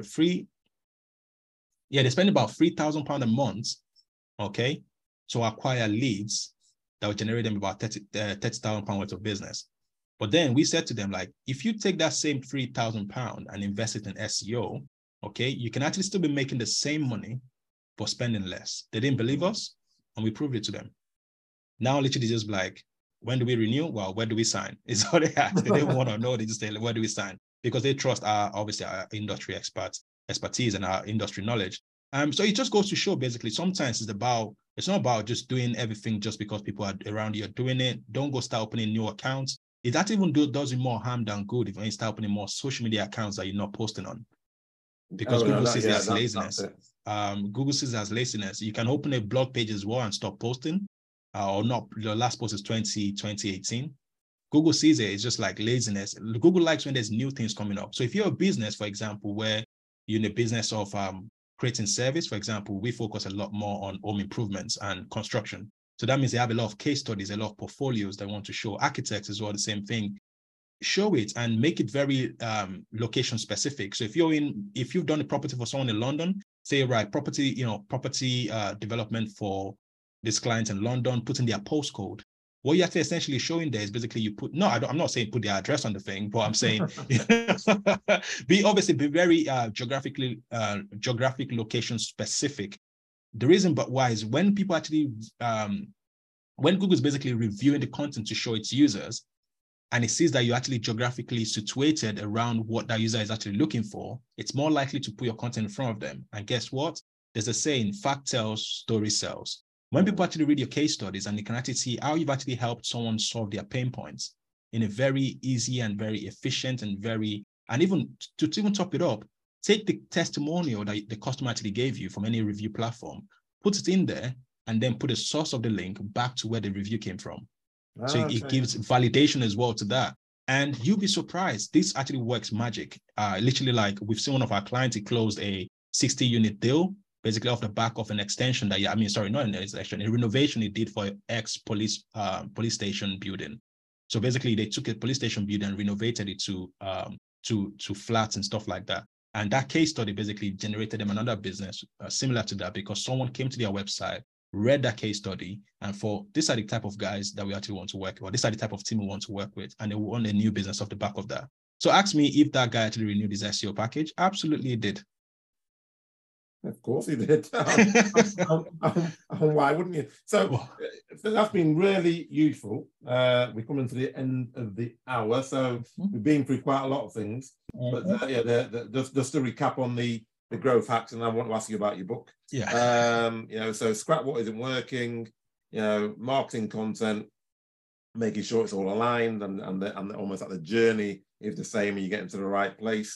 about £3,000 a month, okay, to acquire leads that would generate them about £30,000 worth of business. But then we said to them, like, if you take that same £3,000 and invest it in SEO, okay, you can actually still be making the same money, but spending less. They didn't believe us, and we proved it to them. Now, literally just like, when do we renew? Well, where do we sign? It's all they ask. They didn't want to know. They just say, where do we sign? Because they trust our industry expertise and our industry knowledge. So it just goes to show, basically, sometimes it's not about just doing everything just because people are around you are doing it. Don't go start opening new accounts. It actually even does you more harm than good if you start opening more social media accounts that you're not posting on. Because Google sees it as laziness. Google sees it as laziness. You can open a blog page as well and stop posting, or not. The last post is 2018. Google sees it. It's just like laziness. Google likes when there's new things coming up. So if you're a business, for example, where you're in the business of creating service, for example, we focus a lot more on home improvements and construction. So that means they have a lot of case studies, a lot of portfolios they want to show. Architects as well, the same thing. Show it and make it very location specific. So if you've done a property for someone in London, say, right, property development for this client in London, put in their postcode. What you're essentially showing there is basically I'm not saying put their address on the thing, but I'm saying be very geographic location specific. The reason why is when people actually, when Google is basically reviewing the content to show its users, and it sees that you're actually geographically situated around what that user is actually looking for, it's more likely to put your content in front of them. And guess what? There's a saying, fact tells, story sells. When people actually read your case studies and they can actually see how you've actually helped someone solve their pain points in a very easy and very efficient and even to top it up, take the testimonial that the customer actually gave you from any review platform, put it in there, and then put the source of the link back to where the review came from. So it gives validation as well to that. And you'll be surprised. This actually works magic. Literally, like we've seen one of our clients, he closed a 60-unit deal, basically off the back of an extension not an extension, a renovation he did for ex-police police station building. So basically, they took a police station building and renovated it to flats and stuff like that. And that case study basically generated them another business similar to that, because someone came to their website, read that case study, and these are the type of guys that we actually want to work with, or these are the type of team we want to work with, and they want a new business off the back of that. So ask me if that guy actually renewed his SEO package. Absolutely, he did. Of course he did. Why wouldn't you? So that's been really useful. We're coming to the end of the hour, so we've been through quite a lot of things. But just to recap on the growth hacks, and I want to ask you about your book. So scrap what isn't working. Marketing content, making sure it's all aligned, and almost like the journey is the same, and you get into the right place.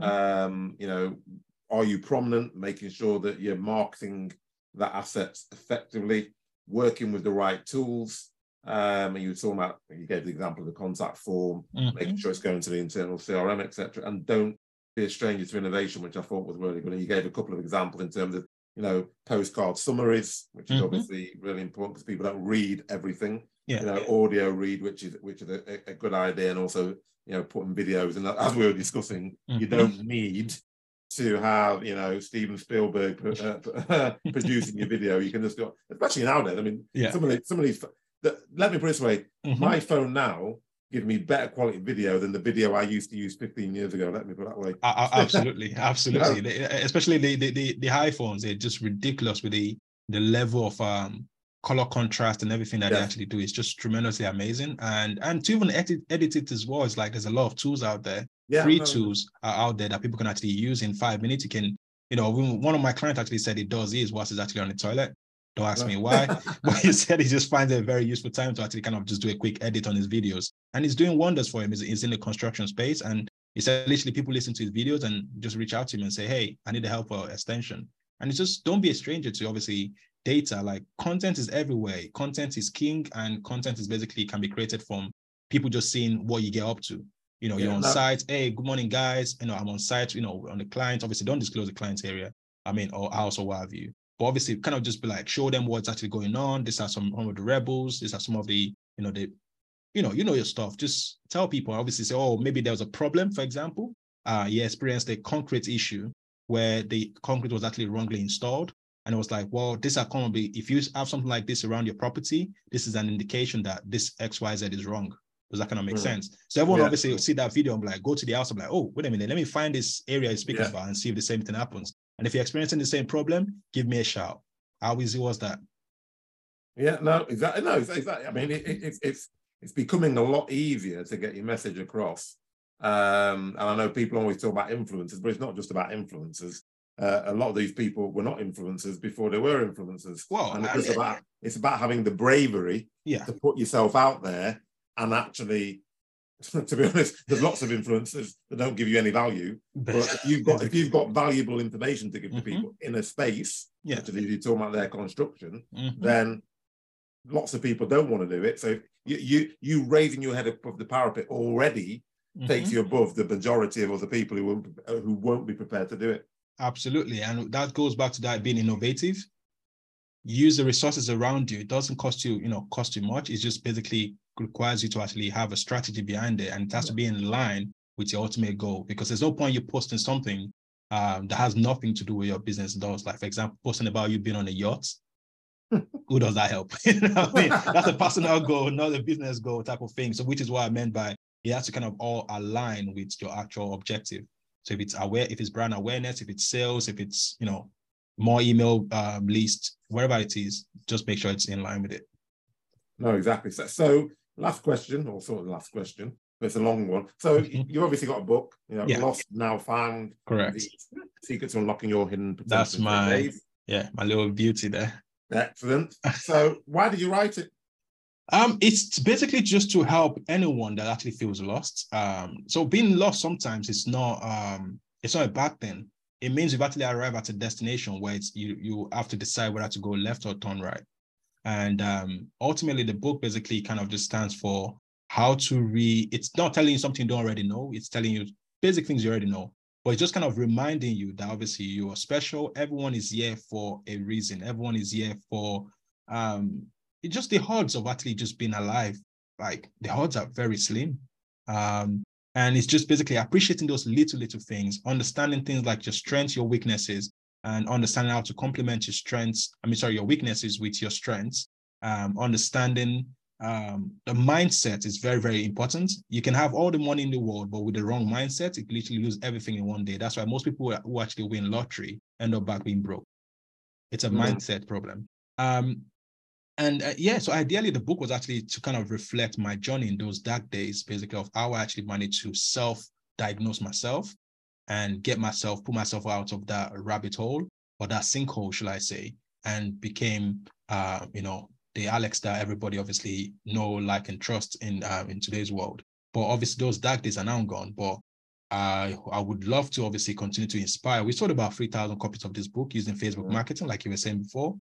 Are you prominent? Making sure that you're marketing that assets effectively, working with the right tools. And you were talking about, you gave the example of the contact form, making sure it's going to the internal CRM, etc. And don't be a stranger to innovation, which I thought was really good. And you gave a couple of examples in terms of, postcard summaries, which is obviously really important because people don't read everything. Audio read, which is a good idea, and also putting videos. And as we were discussing, you don't need to have Steven Spielberg producing your video. You can just go, especially nowadays. I mean, some of these. Let me put it this way: my phone now give me better quality video than the video I used to use 15 years ago. Let me put it that way. Absolutely, absolutely. Especially the iPhones, they're just ridiculous with the level of color contrast and everything that they actually do. It's just tremendously amazing. And to even edit it as well, it's like there's a lot of tools out there. Free tools are out there that people can actually use in 5 minutes. You can, one of my clients actually said he does this whilst he's actually on the toilet. Don't ask me why, but he said he just finds it a very useful time to actually kind of just do a quick edit on his videos. And he's doing wonders for him. He's in the construction space. And he said literally people listen to his videos and just reach out to him and say, hey, I need the help for extension. And it's just, don't be a stranger to obviously data. Like content is everywhere. Content is king, and content is basically can be created from people just seeing what you get up to. You're on site. Hey, good morning, guys. I'm on site, on the client. Obviously, don't disclose the client's area. Or house or what have you. But obviously, kind of just be like, show them what's actually going on. These are some of the rebels. These are some of the, your stuff. Just tell people, obviously say, oh, maybe there was a problem, for example. You experienced a concrete issue where the concrete was actually wrongly installed. And it was like, well, this are commonly, if you have something like this around your property, this is an indication that this XYZ is wrong. Does that kind of make sense? So everyone obviously will see that video and be like, go to the house and be like, oh, wait a minute, let me find this area he's speaking about and see if the same thing happens. And if you're experiencing the same problem, give me a shout. How easy was that? Yeah, no, exactly. No, exactly. I mean, it's becoming a lot easier to get your message across. And I know people always talk about influencers, but it's not just about influencers. A lot of these people were not influencers before they were influencers. Well, and it's about having the bravery to put yourself out there and actually, to be honest, there's lots of influencers that don't give you any value. But if you've got valuable information to give to people in a space, such as if you're talking about their construction, then lots of people don't want to do it. So you raising your head above the parapet already takes you above the majority of other people who won't be prepared to do it. Absolutely. And that goes back to that being innovative. Use the resources around you. It doesn't cost you much. It just basically requires you to actually have a strategy behind it, and it has to be in line with your ultimate goal, because there's no point you posting something that has nothing to do with your business does. Like, for example, posting about you being on a yacht. Who does that help? That's a personal goal, not a business goal type of thing. So which is what I meant by it has to kind of all align with your actual objective. So if it's brand awareness, if it's sales, if it's, more email lists, wherever it is, just make sure it's in line with it. No, exactly. So last question, or sort of last question, but it's a long one. So you obviously got a book, Lost Now Found. Correct. The Secrets to Unlocking Your Hidden Potential. That's my little beauty there. Excellent. So why did you write it? It's basically just to help anyone that actually feels lost. So being lost sometimes it's not a bad thing. It means you've actually arrived at a destination where you have to decide whether to go left or turn right. And ultimately, the book basically kind of just stands for how to it's not telling you something you don't already know. It's telling you basic things you already know. But it's just kind of reminding you that obviously you are special. Everyone is here for a reason. Everyone is here for it's just the odds of actually just being alive. Like the odds are very slim. And it's just basically appreciating those little things, understanding things like your strengths, your weaknesses, and understanding how to complement your weaknesses with your strengths. Understanding the mindset is very, very important. You can have all the money in the world, but with the wrong mindset, you can literally lose everything in one day. That's why most people who actually win lottery end up back being broke. It's a mindset problem. So ideally the book was actually to kind of reflect my journey in those dark days, basically, of how I actually managed to self-diagnose myself and put myself out of that rabbit hole, or that sinkhole, should I say, and became, the Alex that everybody obviously know, like, and trust in today's world. But obviously those dark days are now gone, but I would love to obviously continue to inspire. We sold about 3,000 copies of this book using Facebook marketing, like you were saying before.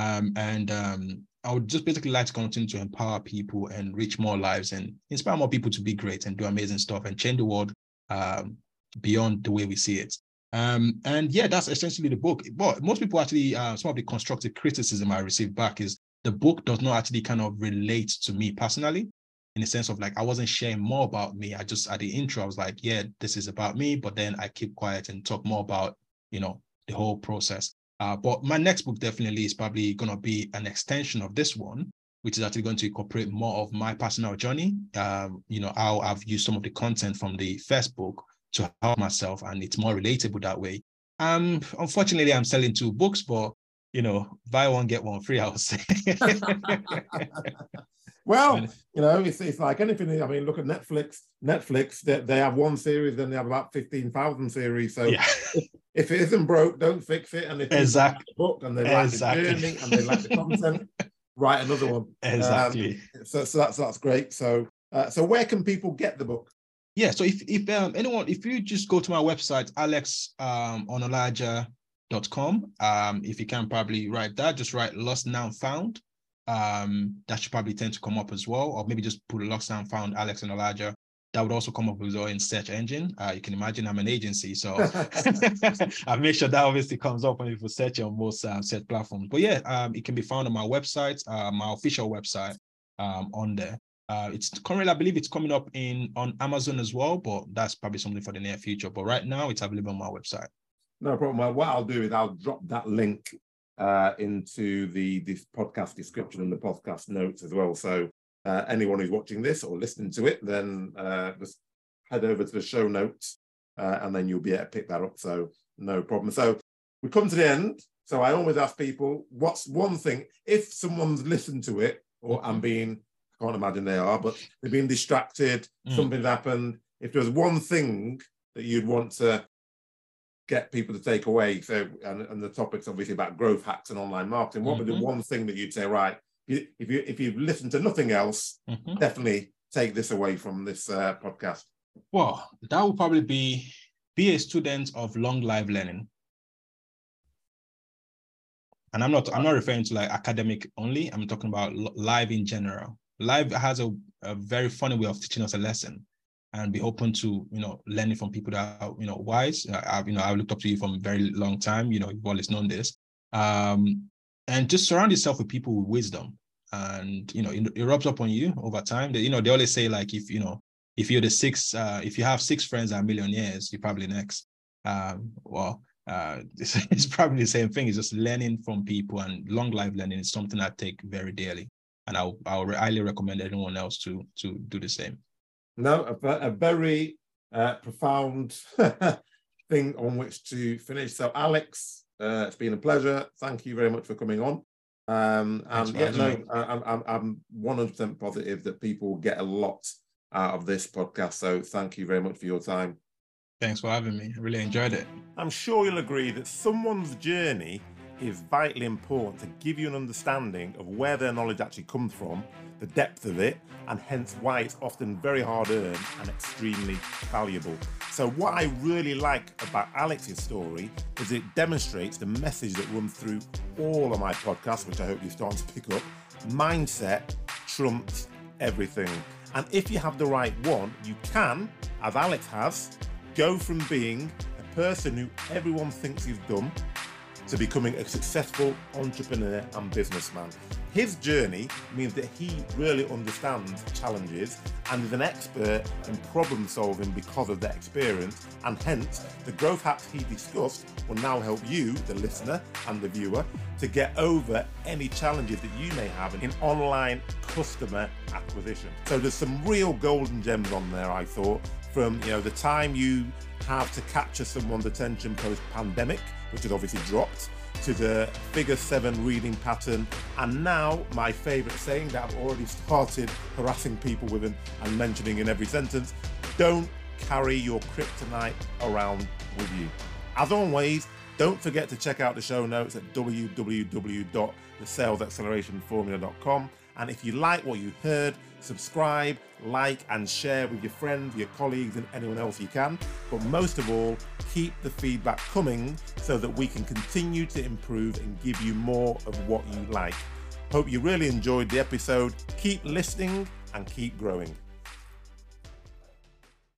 I would just basically like to continue to empower people and reach more lives and inspire more people to be great and do amazing stuff and change the world beyond the way we see it. That's essentially the book. But most people actually, some of the constructive criticism I received back is the book does not actually kind of relate to me personally, in the sense of like, I wasn't sharing more about me. I just, at the intro, I was like, yeah, this is about me. But then I keep quiet and talk more about, the whole process. But my next book definitely is probably going to be an extension of this one. which is actually going to incorporate more of my personal journey. How I've used some of the content from the first book to help myself, and it's more relatable that way. Unfortunately, I'm selling 2 books, but buy one, get one free, I would say. Well, it's like anything. I mean, look at Netflix. Netflix, they have one series, then they have about 15,000 series. So yeah. if it isn't broke, don't fix it. And if you like the book and they like the journey and they like the content, write another one. Exactly. So that's great. So where can people get the book? Yeah. So if you just go to my website, alexonolaja.com, if you can probably write that, just write Lost Now Found. That should probably tend to come up as well, or maybe just put Lost Now Found Alex Onolaja. That would also come up as well in search engine. You can imagine I'm an agency, so I make sure that obviously comes up when people search on most search platforms. But yeah, it can be found on my website, my official website, on there. It's currently, I believe it's coming up on Amazon as well, but that's probably something for the near future. But right now, it's available on my website. No problem. Well, what I'll do is I'll drop that link into this podcast description and the podcast notes as well. So anyone who's watching this or listening to it, then just head over to the show notes and then you'll be able to pick that up. So no problem. So we come to the end. So I always ask people, what's one thing, if someone's listened to it, or I can't imagine they are, but they've been distracted, something's happened. If there's one thing that you'd want to get people to take away, so and the topic's obviously about growth hacks and online marketing, what would be the one thing that you'd say, right, if you've listened to nothing else, definitely take this away from this podcast? Well, that would probably be a student of long life learning. And I'm not referring to like academic only. I'm talking about life in general. Life has a very funny way of teaching us a lesson, and be open to, learning from people that are, wise. I've looked up to you from a very long time. You've always known this. And just surround yourself with people with wisdom. And, it rubs up on you over time. They always say, like, if you're if you have 6 friends that are millionaires, you're probably next. It's probably the same thing. It's just learning from people, and long life learning is something I take very dearly. And I'll highly recommend anyone else to do the same. No, a very profound thing on which to finish. So, Alex, it's been a pleasure. Thank you very much for coming on. I'm 100% positive that people get a lot out of this podcast. So, thank you very much for your time. Thanks for having me. I really enjoyed it. I'm sure you'll agree that someone's journey is vitally important to give you an understanding of where their knowledge actually comes from, the depth of it, and hence why it's often very hard earned and extremely valuable. So what I really like about Alex's story is it demonstrates the message that runs through all of my podcasts, which I hope you're starting to pick up. Mindset trumps everything. And if you have the right one, you can, as Alex has, go from being a person who everyone thinks is dumb to becoming a successful entrepreneur and businessman. His journey means that he really understands challenges and is an expert in problem solving because of that experience, and hence the growth hacks he discussed will now help you, the listener and the viewer, to get over any challenges that you may have in online customer acquisition. So there's some real golden gems on there, I thought, from the time you have to capture someone's attention post-pandemic, which has obviously dropped, to the figure 7 reading pattern, and now my favorite saying that I've already started harassing people with and mentioning in every sentence: don't carry your kryptonite around with you. As always, don't forget to check out the show notes at www.thesalesaccelerationformula.com. And if you like what you heard, subscribe, like, and share with your friends, your colleagues, and anyone else you can. But most of all, keep the feedback coming so that we can continue to improve and give you more of what you like. Hope you really enjoyed the episode. Keep listening and keep growing.